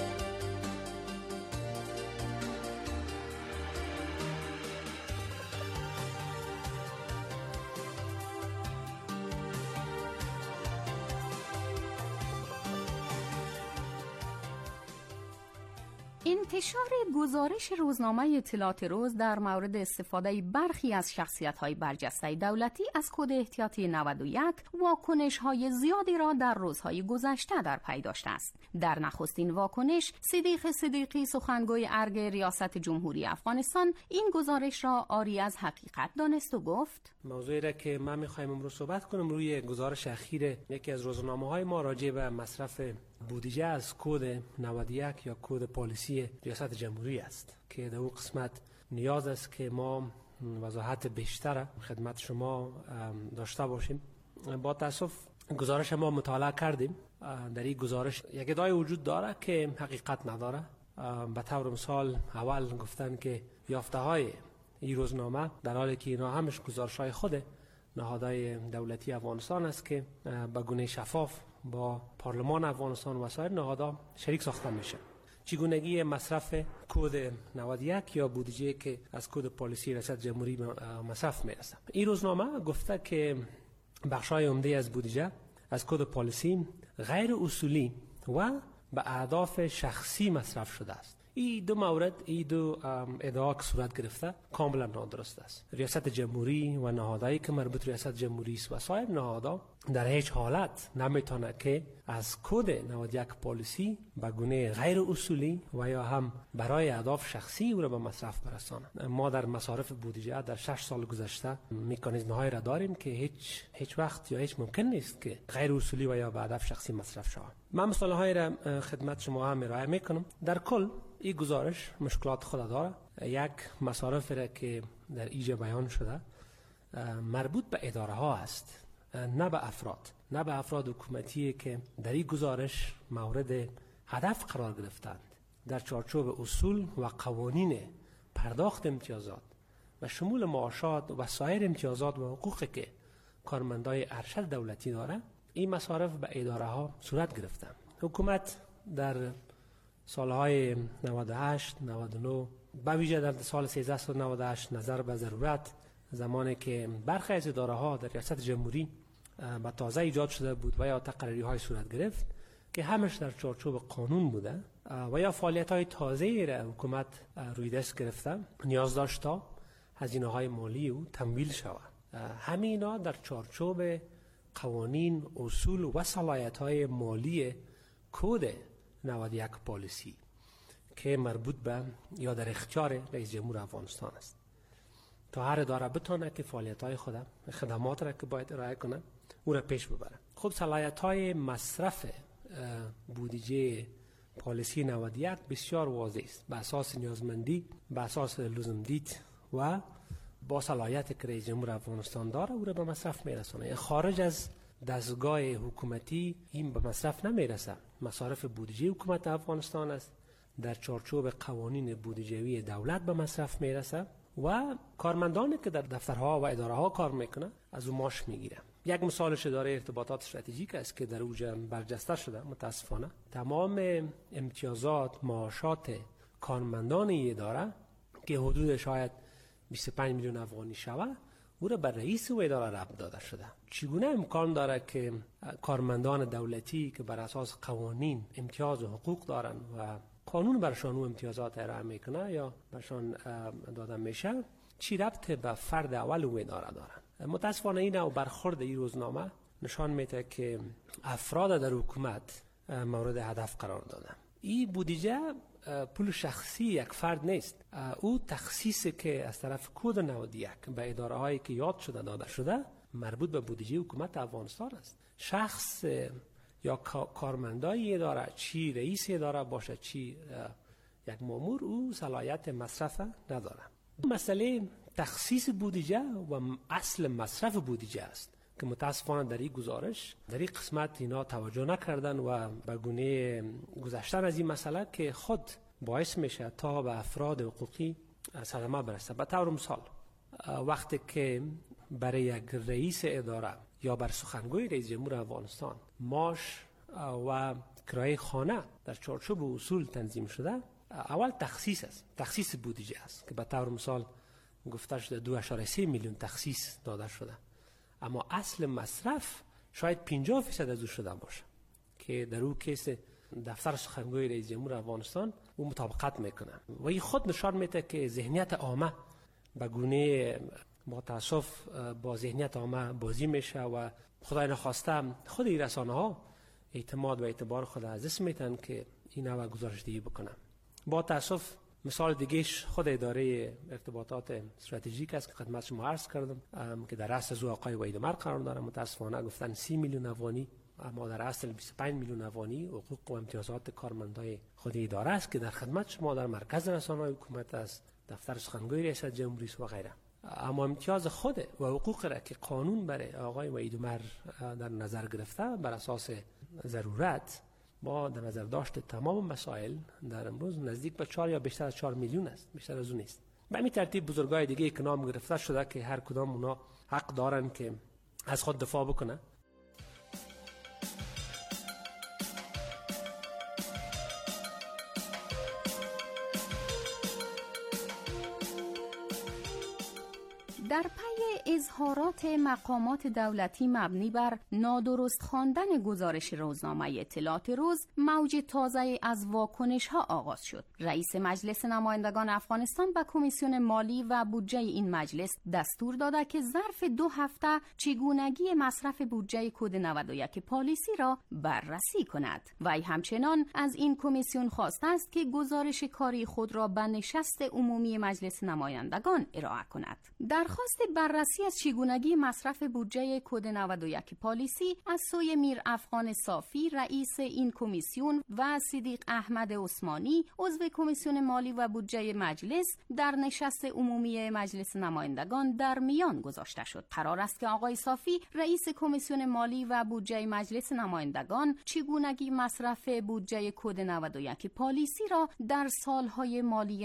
انتشار گزارش روزنامه اطلاعات روز در مورد استفاده برخی از شخصیت‌های برجسته دولتی از کد احتیاطی 91 واکنش‌های زیادی را در روزهای گذشته در پی داشته است. در نخستین واکنش، صدیق صدیقی سخنگوی ارگ ریاست جمهوری افغانستان این گزارش را عاری از حقیقت دانست و گفت: موضوعی را که ما می‌خوایم امروز صحبت کنیم روی گزارش اخیر یکی از روزنامه‌های ما راجع به مصرف بودجه از کد 91 یا کد پالیسی ریاست جمهوری است که در اون قسمت نیاز است که ما وضاحت بیشتر خدمت شما داشته باشیم. با تاسف گزارش ما مطالعه کردیم. در این گزارش یک ادعای وجود داره که حقیقت نداره. به طور مثال اول گفتن که یافته های این روزنامه در حالی که اینا همش گزارش های خود نهادهای دولتی افغانستان است که به گونه شفاف با پارلمان افغانستان و سایر نهادها شریک ساخته میشه. چگونگی مصرف کد 91 یا بودجه که از کد پالیسی ریاست جمهوری مصرف میرسه. این روزنامه گفته که بخشای عمده از بودجه از کد پالیسی غیر اصولی و به اهداف شخصی مصرف شده است. این دو مورد، این دو ادعا که صورت گرفته کاملا نادرست است. ریاست جمهوری و نهادهایی که مربوط ریاست جمهوری است و سایر نهادها در هیچ حالت نمیتونه که از کد 91 پالیسی به گونه غیر اصولی و یا هم برای اهداف شخصی او را به مصرف برسانه. ما در مصارف بودجه در 6 سال گذشته مکانیزم های را داریم که هیچ وقت یا هیچ ممکن نیست که غیر اصولی و یا به هدف شخصی مصرف شود. من مثال های را خدمت شما هم ارائه میکنم. در کل این گزارش مشکلات خود داره. یک مصارف را که در اینجا بیان شده مربوط به اداره ها است، نه به افراد حکومتی که در این گزارش مورد هدف قرار گرفتند در چارچوب اصول و قوانین پرداخت امتیازات و شمول معاشات و سایر امتیازات و حقوقی که کارمندای ارشد دولتی داره. این مصارف به اداره ها صورت گرفتند. حکومت در سالهای 98 99 به ویژه در سال 1398 نظر به ضرورت زمانی که برخی از اداره ها در ریاست جمهوری به تازه ایجاد شده بود و یا تقرری های صورت گرفت که همش در چارچوب قانون بوده و یا فعالیت های تازه‌ای را حکومت روی دست گرفته، نیاز داشت تا هزینه های مالی او تمویل شود. همینا در چارچوب قوانین، اصول و صلاحیت های مالی کد 91 پالیسی که مربوط به یا در اختیار رئیس جمهور افغانستان است تا هر اداره بتونه که فعالیت‌های خود، خدمات را که باید ارائه کنه او را پیش ببره. خب صلاحیت‌های مصرف بودجه پالیسی 91 بسیار واضح است، به اساس نیازمندی، به اساس لزومدید و با صلاحیت که رئیس جمهور افغانستان داره او را به مصرف میرسونه. خارج از دستگاه حکومتی این به مصرف نمیرسه. مصارف بودجه حکومت افغانستان است، در چارچوب قوانین بودجه‌ای دولت به مصرف میرسه و کارمندانی که در دفترها و اداره ها کار میکنه از اون معاش میگیره. یک مثالش اداره ارتباطات استراتژیک است که در اوج برجسته شده. متاسفانه تمام امتیازات، معاشات کارمندان این اداره که حدود شاید 25 میلیون افغانی شود او را به رئیس او اداره ربط داده شده. چگونه امکان داره که کارمندان دولتی که بر اساس قوانین امتیاز و حقوق دارن و قانون برشان او امتیازات ارائه میکنه یا برشان داده میشه، چی ربط به فرد اول او اداره دارن؟ متاسفانه این نوع برخورد این روزنامه نشان میده که افراد در حکومت مورد هدف قرار دادن. این بودجه پول شخصی یک فرد نیست. او تخصیصی که از طرف کد 91 به اداره هایی که یاد شده داده شده مربوط به بودجه حکومت افغانستان است. شخص یا کارمندای اداره، چی رئیس اداره باشه چی یک مامور، او صلاحیت مصرف نداره. مسئله تخصیص بودجه و اصل مصرف بودجه است که متاسفانه در این گزارش در این قسمت اینا توجه نکردن و به گونه گذشتن از این مسئله که خود باعث میشه تا به افراد حقوقی صدمه برسه. به طور مثال وقتی که برای یک رئیس اداره یا بر سخنگوی رئیس جمهور افغانستان معاش و کرایه خانه در چارچوب اصول تنظیم شده، اول تخصیص است، تخصیص بودجه است که به طور مثال گفته شده 2.3 میلیون تخصیص داده شده، اما اصل مصرف شاید 50% از او شده باشه که در او کیس دفتر سخنگوی رئیس جمهور افغانستان او مطابقت میکنه و این خود نشان میده که ذهنیت عامه به گونه با تاسف با ذهنیت عامه بازی میشه و خدای نخواسته خود این رسانه ها اعتماد و اعتبار خود از دست میتن که این نوع گزارش دیگه بکنن. با تاسف مثال دیگهش خود اداره ارتباطات استراتژیک است که خدمت شما عرض کردم که در اصل از آقای وحید عمر قرار داره. متاسفانه گفتن 30 میلیون افغانی، اما در اصل 25 میلیون افغانی حقوق و امتیازات کارمندای خود اداره است که در خدمت شما در مرکز رسانه‌های حکومت است، دفتر سخنگوی ریاست جمهوری و غیره. اما امتیاز خود و حقوق را که قانون برای آقای وحید عمر در نظر گرفته بر اساس ضرورت با در نظر داشت تمام مسائل در امروز نزدیک به 4 یا بیشتر از 4 میلیون است، بیشتر از اون نیست. به همین ترتیب بزرگای دیگه که نام گرفته شده که هر کدام اونا حق دارن که از خود دفاع بکنه. در پی اظهارات مقامات دولتی مبنی بر نادرست خواندن گزارش روزنامه اطلاعات روز، موج تازه از واکنش ها آغاز شد. رئیس مجلس نمایندگان افغانستان به کمیسیون مالی و بودجه این مجلس دستور داده که ظرف 2 هفته چگونگی مصرف بودجه کد 91 پالیسی را بررسی کند. وی همچنان از این کمیسیون خواسته است که گزارش کاری خود را به نشست عمومی مجلس نمایندگان ارائه کند. درخواست بررسی از چگونگی مصرف بودجه کد 91 پالیسی از سوی میر افغان صافی رئیس این کمیسیون و صدیق احمد عثمانی عضو کمیسیون مالی و بودجه مجلس در نشست عمومی مجلس نمایندگان در میان گذاشته شد. قرار است که آقای صافی رئیس کمیسیون مالی و بودجه مجلس نمایندگان چگونگی مصرف بودجه کد 91 پالیسی را در سالهای مالی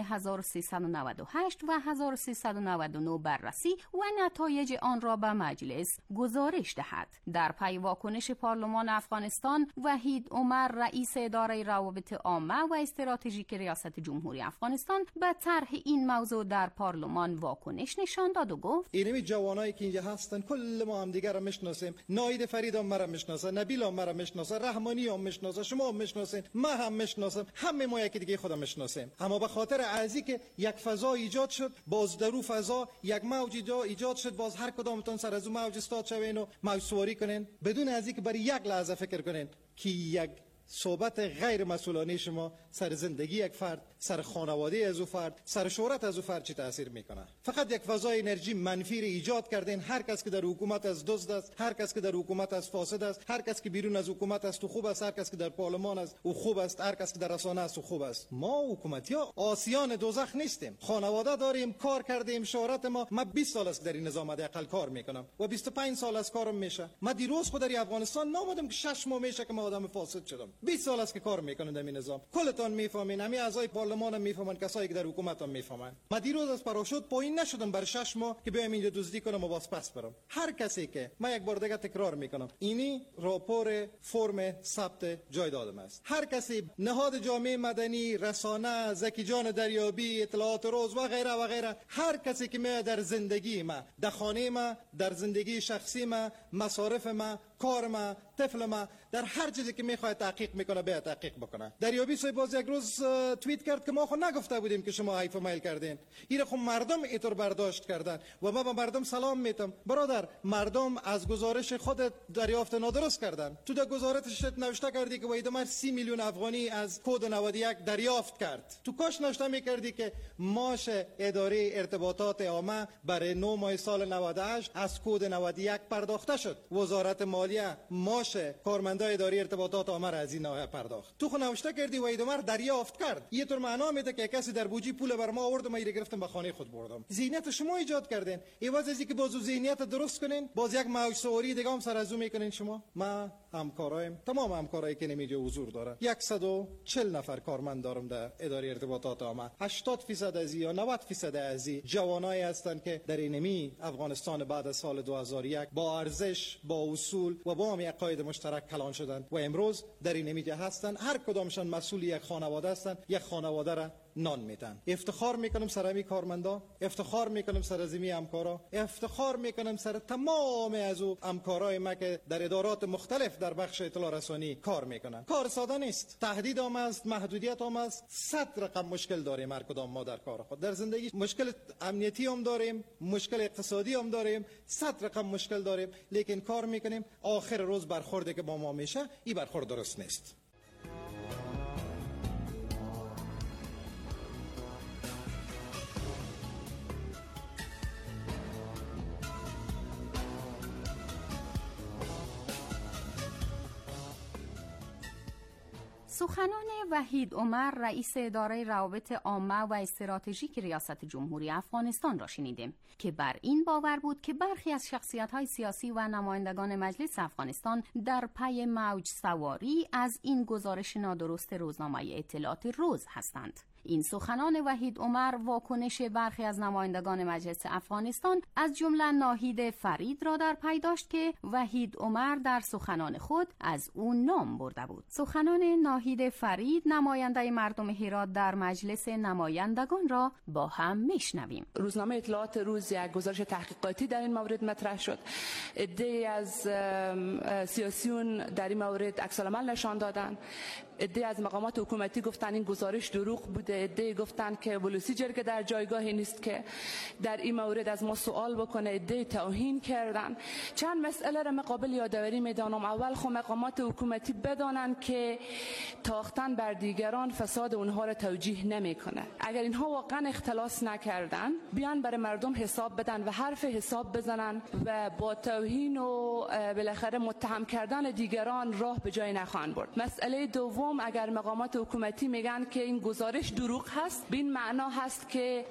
1398 و 1399 بررسی و نتایج آن را به مجلس گزارش دهد. در پی واکنش پارلمان افغانستان، وحید عمر رئیس اداره روابط عامه و استراتژیک ریاست جمهوری افغانستان به طرح این موضوع در پارلمان واکنش نشان داد و گفت اینمی جوانایی که اینجا هستن کل ما هم دیگر را میشناسیم. ناید فرید هم مرا میشناسه، نبیل هم مرا میشناسه، رحمانی هم میشناسه، شما هم میشناسین، من هم میشناسم، همه ما یکی دیگه خودم میشناسیم. اما به خاطر ارزی که یک فضا ایجاد شد، باز در اون فضا یک موج ایجاد شد، باز هر کدامتون سر از اون موج استاد شوین و موج سواری کنین بدون از اینکه برای یک لحظه فکر کنین که یک صحبت غیر مسئولانه شما سر زندگی یک فرد، سر خانواده از او فرد، سر شهرت از او فرد چی تاثیر میکنه. فقط یک فضای انرژی منفی را ایجاد کردین. هر کس که در حکومت از دزد است، هر کس که در حکومت از فاسد است، هر کس که بیرون از حکومت است او خوب است، هر کس که در پارلمان است او خوب است، هر کس که در رسانه است او خوب است. ما حکومتی‌ها آسیان دوزخ نیستیم. خانواده داریم، کار کردیم، شهرت ما 20 سال است در این نظام حداقل کار میکنم و 25 سال از کارم میشه. من دیروز خود در افغانستان نامدم که 6 ماه میشه که من آدم فاسد شدم. 20 سال است که کار میکنن در این نظام. کلتون میفهمین، همین اعضای پارلمان هم میفهمن، کسایی که در حکومت هم میفهمن. من دیروز از پاراشوت پایین نشدم بر 6 ماه که بیام اینجا دزدی کنم و باز پس برم. هر کسی که من یک بار دیگه تکرار میکنم، اینی راپور فرم ثبت جایدادم است. هر کسی، نهاد جامعه مدنی، رسانه، زکی جان دریابی، اطلاعات روز و غیره و غیره، هر کسی که می در زندگی ما، در خانه ما، در زندگی شخصی ما، مصارف ما، کار ما، طفل ما، در هر چیزی که میخواد تحقیق میکنه باید تحقیق بکنه. دریابی صاحب باز یک روز توییت کرد که ما خود نگفته بودیم که شما حیف و میل کردین. این خود مردم اینطور برداشت کردن و ما به مردم سلام میتم. برادر، مردم از گزارش خود دریافت نادرست کردن. تو در گزارشت نوشته کردی که ویدمر 30 میلیون افغانی از کد 91 دریافت کرد. تو کاش نوشته میکردی که معاش اداره ارتباطات عامه برای 9 ماه سال 98 از کد 91 پرداخته شد. وزارت مالیه معاش کارمندای اداره ارتباطات عامه را از این نوع پرداخت. تو خو نوشته کردی ویدمر دریافت کرد. یه طور معنا میده که کسی در بوجی پول بر ما آورد و ما اینو گرفتم به خانه خود بردم. ذهنیت شما ایجاد کردین. عوض از اینکه بازو ذهنیت درست کنین، باز یک موج سواری دیگه هم سر از میکنین. شما ما همکارایم، تمام همکارایی که نمیجا حضور داره، 140 نفر کارمند دارم در اداره ارتباطات عامه. 80% از یا 90% از جوانایی هستند که در اینمی افغانستان بعد از سال 2001 با ارزش، با اصول و با هم عقاید مشترک کلان شدند و امروز در اینمی هستند. هر کدامشان مسئول یک خانواده هستند، یک خانواده را نان میدن. افتخار میکنم سر امی کارمندا، افتخار میکنم سر از امی همکارا، افتخار میکنم سر تمام از او همکارای ما که در ادارات مختلف در بخش اطلاع رسانی کار میکنن. کار ساده نیست، تهدید هم است، محدودیت هم است، 100 رقم مشکل داریم هر کدام ما در کار خود. در زندگی مشکل امنیتی هم داریم، مشکل اقتصادی هم داریم، 100 رقم مشکل داریم، لیکن کار میکنیم. آخر روز برخورده که با ما میشه، این برخورد درست نیست. سخنان وحید عمر، رئیس اداره روابط عامه و استراتژیک ریاست جمهوری افغانستان را شنیدیم که بر این باور بود که برخی از شخصیت‌های سیاسی و نمایندگان مجلس افغانستان در پی موج سواری از این گزارش نادرست روزنامه اطلاعات روز هستند. این سخنان وحید عمر واکنش برخی از نمایندگان مجلس افغانستان از جمله ناهید فرید را در پی داشت که وحید عمر در سخنان خود از او نام برده بود. سخنان ناهید فرید، نماینده مردم هرات در مجلس نمایندگان را با هم میشنویم. روزنامه اطلاعات روز یک گزارش تحقیقاتی در این مورد مطرح شد. عده‌ای از سیاسیون در این مورد عکس العمل نشان دادند. عده‌ای از مقامات حکومتی گفتن این گزارش دروغ بوده. عده‌ای گفتن که ولوسی جرگه در جایگاهی نیست که در این مورد از ما سوال بکنه. عده‌ای توهین کردن. چند مسئله را مقابل یادآوری میدانم. اول خو مقامات حکومتی بدانند که تاختن بر دیگران فساد اونها را توجیه نمیکنه. اگر اینها واقعا اختلاس نکردن، بیان برای مردم حساب بدن و حرف حساب بزنن و با توهین و بالاخره متهم کردن دیگران راه به جای نخواهند برد. مسئله دوم، اگر مقامات حکومتی میگن که این گزارش دروغ هست، به این معنا هست که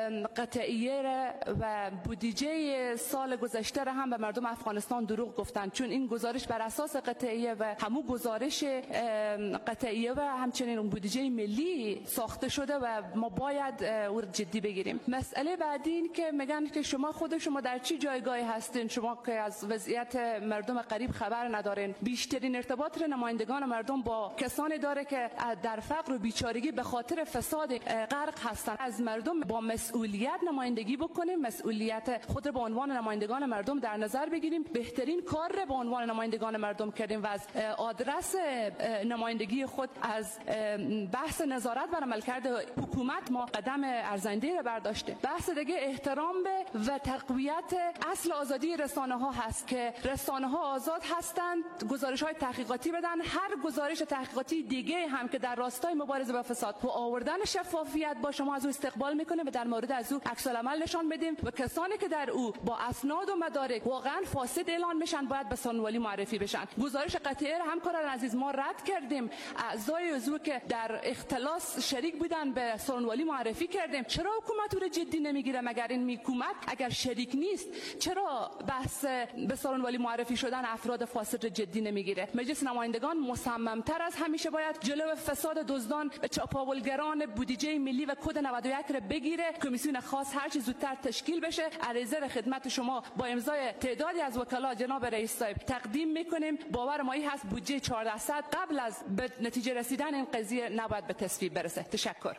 قطعیه و بودجه سال گذشته را هم به مردم افغانستان دروغ گفتن، چون این گزارش بر اساس قطعیه و همون گزارش قطعیه و همچنین بودجه ملی ساخته شده و ما باید او جدی بگیریم. مسئله بعدی این که میگن که شما در چی جایگاهی هستین، شما که از وضعیت مردم غریب خبر ندارین. بیشترین ارتباط نمایندگان مردم با کسانی داره که در فقر و بیچارگی به خاطر فساد غرق هستند. از مردم با مسئولیت نمایندگی بکنیم، مسئولیت خود را به عنوان نمایندگان مردم در نظر بگیریم. بهترین کار را به عنوان نمایندگان مردم کردیم و از آدرس نمایندگی خود از بحث نظارت بر عملکرد حکومت ما قدم ارزنده را برداشته. بحث دیگه احترام به و تقویت اصل آزادی رسانه ها هست که رسانه ها آزاد هستند، گزارش های تحقیقاتی بدن. هر گزارش تحقیقاتی دیگه هم که در راستای مبارزه با فساد و آوردن کاملا شفافیت با شما از او استقبال میکنیم و در مورد از او عکس العمل نشان بدیم و کسانی که در او با اسناد و مدارک واقعا فاسد اعلان میشن باید به سانوالی معرفی بشن. گزارش قطعی همکاران عزیز ما رد کردیم. اعضای عضو که در اختلاس شریک بودن به سانوالی معرفی کردیم. چرا حکومت او را جدی نمیگیره؟ مگر این حکومت اگر شریک نیست چرا بحث به سانوالی معرفی شدن افراد فاسد را جدی نمیگیره؟ مجلس نمایندگان مصممتر از همیشه باید جلو فساد دزدان و چاپاولگران بودجه ملی و کد 91 را بگیره. کمیسیون خاص هر چه زودتر تشکیل بشه. عریضه را خدمت شما با امضای تعدادی از وکلا جناب رئیس صاحب تقدیم میکنیم. باور ما این هست بودجه 1400 قبل از به نتیجه رسیدن این قضیه نباید به تصویب برسه. تشکر.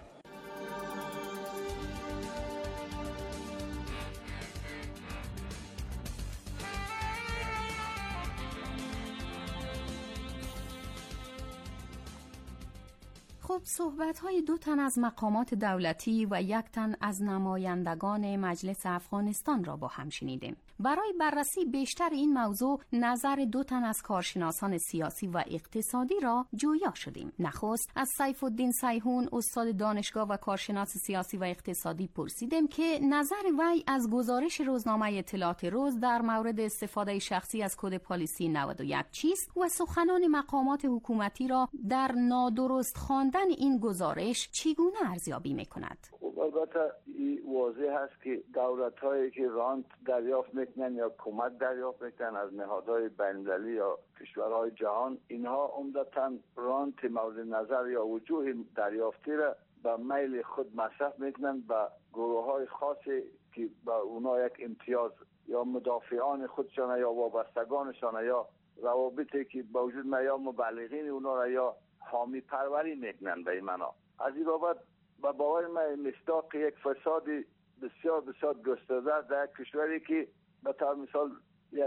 خب صحبت‌های 2 تن از مقامات دولتی و 1 تن از نمایندگان مجلس افغانستان را با هم شنیدیم. برای بررسی بیشتر این موضوع نظر 2 تن از کارشناسان سیاسی و اقتصادی را جویا شدیم. نخست از سیف الدین سیحون استاد دانشگاه و کارشناس سیاسی و اقتصادی پرسیدیم که نظر وی از گزارش روزنامه اطلاعات روز در مورد استفاده شخصی از کد پالیسی 91 چیست و سخنان مقامات حکومتی را در نادرست خواندن این گزارش چگونه ارزیابی می‌کند؟ البته واضح هست که دولت‌هایی که رانت دریافت میکنن یا کمک دریافت میکنن از نهادهای بین‌المللی یا کشورهای جهان، اینها عمدتاً رانت مورد نظر یا وجوه دریافتی را به میل خود مصرف میکنن به گروه‌های خاصی که به اونا یک امتیاز یا مدافعان خودشان یا وابستگانشان یا روابطی که با وجود یا مبلغین اونا را یا حامی پروری میکنن به این معنا. از این بابت با باور من مصداق یک فساد بسیار بسیار گسترده در کشوری که به طور مثال یک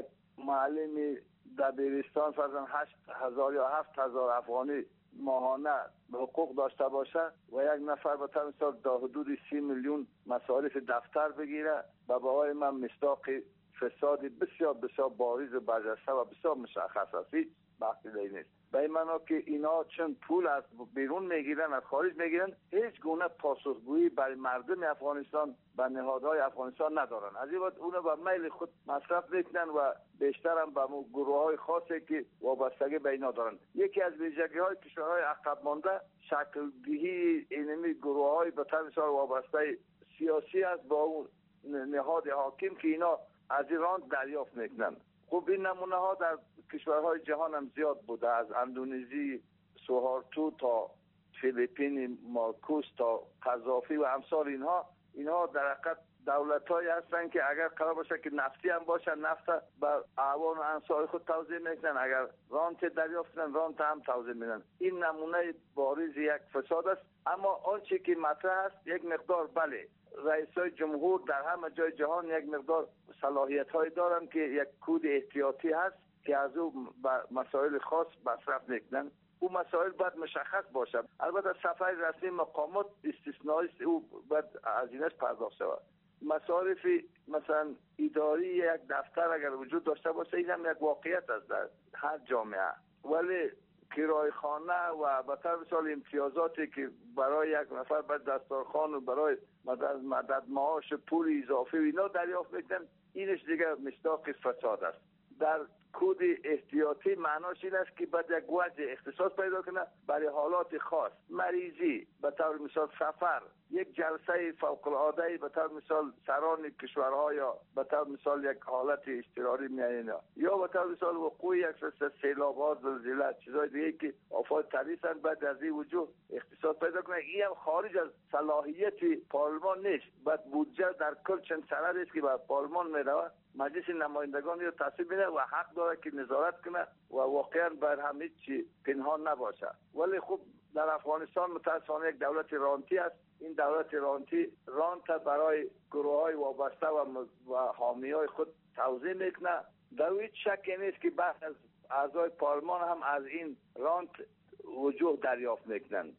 معلم دبیرستان فرضاً 8,000 یا 7,000 افغانی ماهانه حقوق داشته باشه و یک نفر به طور مثال در حدود 30 میلیون مصارف دفتر بگیره، با باور من مصداق فساد بسیار بسیار بارز و برجسته و بسیار مشخص است. بحثی نیست. به این معنا که اینا چون پول از بیرون میگیرن از خارج میگیرن، هیچ گونه پاسخگویی برای مردم افغانستان و نهادهای افغانستان ندارن. از این وقت اونا به میل خود مصرف میکنن و بیشتر هم به گروه های خاصی که وابستگی به اینا دارن. یکی از ویژگی های کشورهای عقب مانده شکل دهی اینمی گروه های به طور مثال وابسته سیاسی است با اون نهاد حاکم که اینا از ایران دریافت میکنن. خب این نمونه ها در کشورهای جهان هم زیاد بوده، از اندونزی سوهارتو تا فیلیپین مارکوس تا قذافی و امثال اینها در حقیقت دولت‌هایی هستند که اگر قرار باشه که نفتی هم باشن نفت به اعوان و انصار خود توزیع میکنن، اگر رانت دریافت کنن رانت هم توزیع میکنن. این نمونه بارز یک فساد است. اما آنچه که مطرح است یک مقدار بله رئیسای جمهور در همه جای جهان یک مقدار صلاحیت‌هایی دارن که یک کد احتیاطی هست که از او مسائل خاص مصرف میکنن. او مسائل باید مشخص باشه. البته سفر رسمی مقامات استثنایی است، او باید هزینه‌اش پرداخت شود. مصارف مثلا اداری یک دفتر اگر وجود داشته باشه این هم یک واقعیت است در هر جامعه، ولی کرایه خانه و به طور مثال امتیازاتی که برای یک نفر به دستارخوان و برای مدد معاش پول اضافی و اینا دریافت میکنن، اینش دیگه مصداق فساد است. در کد احتیاطی معناش این است که باید یک وجه اختصاص پیدا کنه برای حالات خاص، مریضی، به طور مثال سفر، یک جلسه فوق العاده، به طور مثال سران کشورها یا به طور مثال یک حالت اضطراری میایین یا به طور مثال وقوع یک سیلابات، زلزله، چیزای دیگه که آفات طبیعی هستند، بعد از این وجوه اختصاص پیدا کنه. این هم خارج از صلاحیت پارلمان نیست. بعد بودجه در کل چند سند است که به پارلمان میره، مجلس نمایندگان رو تصویب میده و حق داره که نظارت کنه و واقعا بر هم هیچ چی پنهان نباشه. ولی خب در افغانستان متاسفانه یک دولت رانتی است. این دولت رانتی رانت برای گروه‌های وابسته و حامی‌های خود توزیع میکنه. در هیچ شکی نیست که بعضی از اعضای پارلمان هم از این رانت وجوه دریافت میکنن.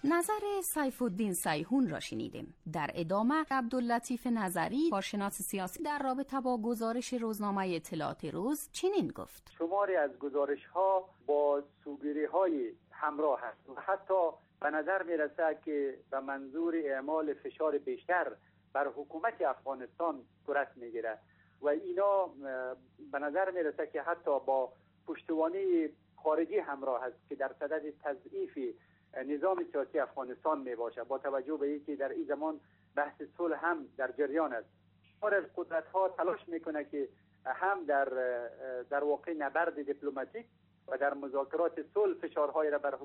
نظر سیف الدین سیحون را شنیدیم. در ادامه عبداللطیف نظری کارشناس سیاسی در رابطه با گزارش روزنامه اطلاعات روز چنین گفت: شماری از گزارش‌ها با سوگیری‌های همراه است و حتی به نظر می‌رسد که به منظور اعمال فشار بیشتر بر حکومت افغانستان صورت می‌گیرد و اینا به نظر می‌رسد که حتی با پشتوانه خارجی همراه است که در صدد تضعیف نظام سیاسی افغانستان میباشد، با توجه به اینکه در این زمان بحث صلح هم در جریان است. شمار از قدرت‌ها تلاش میکنه که هم در واقع نبرد دیپلماتیک و در مذاکرات صلح فشارهای را بر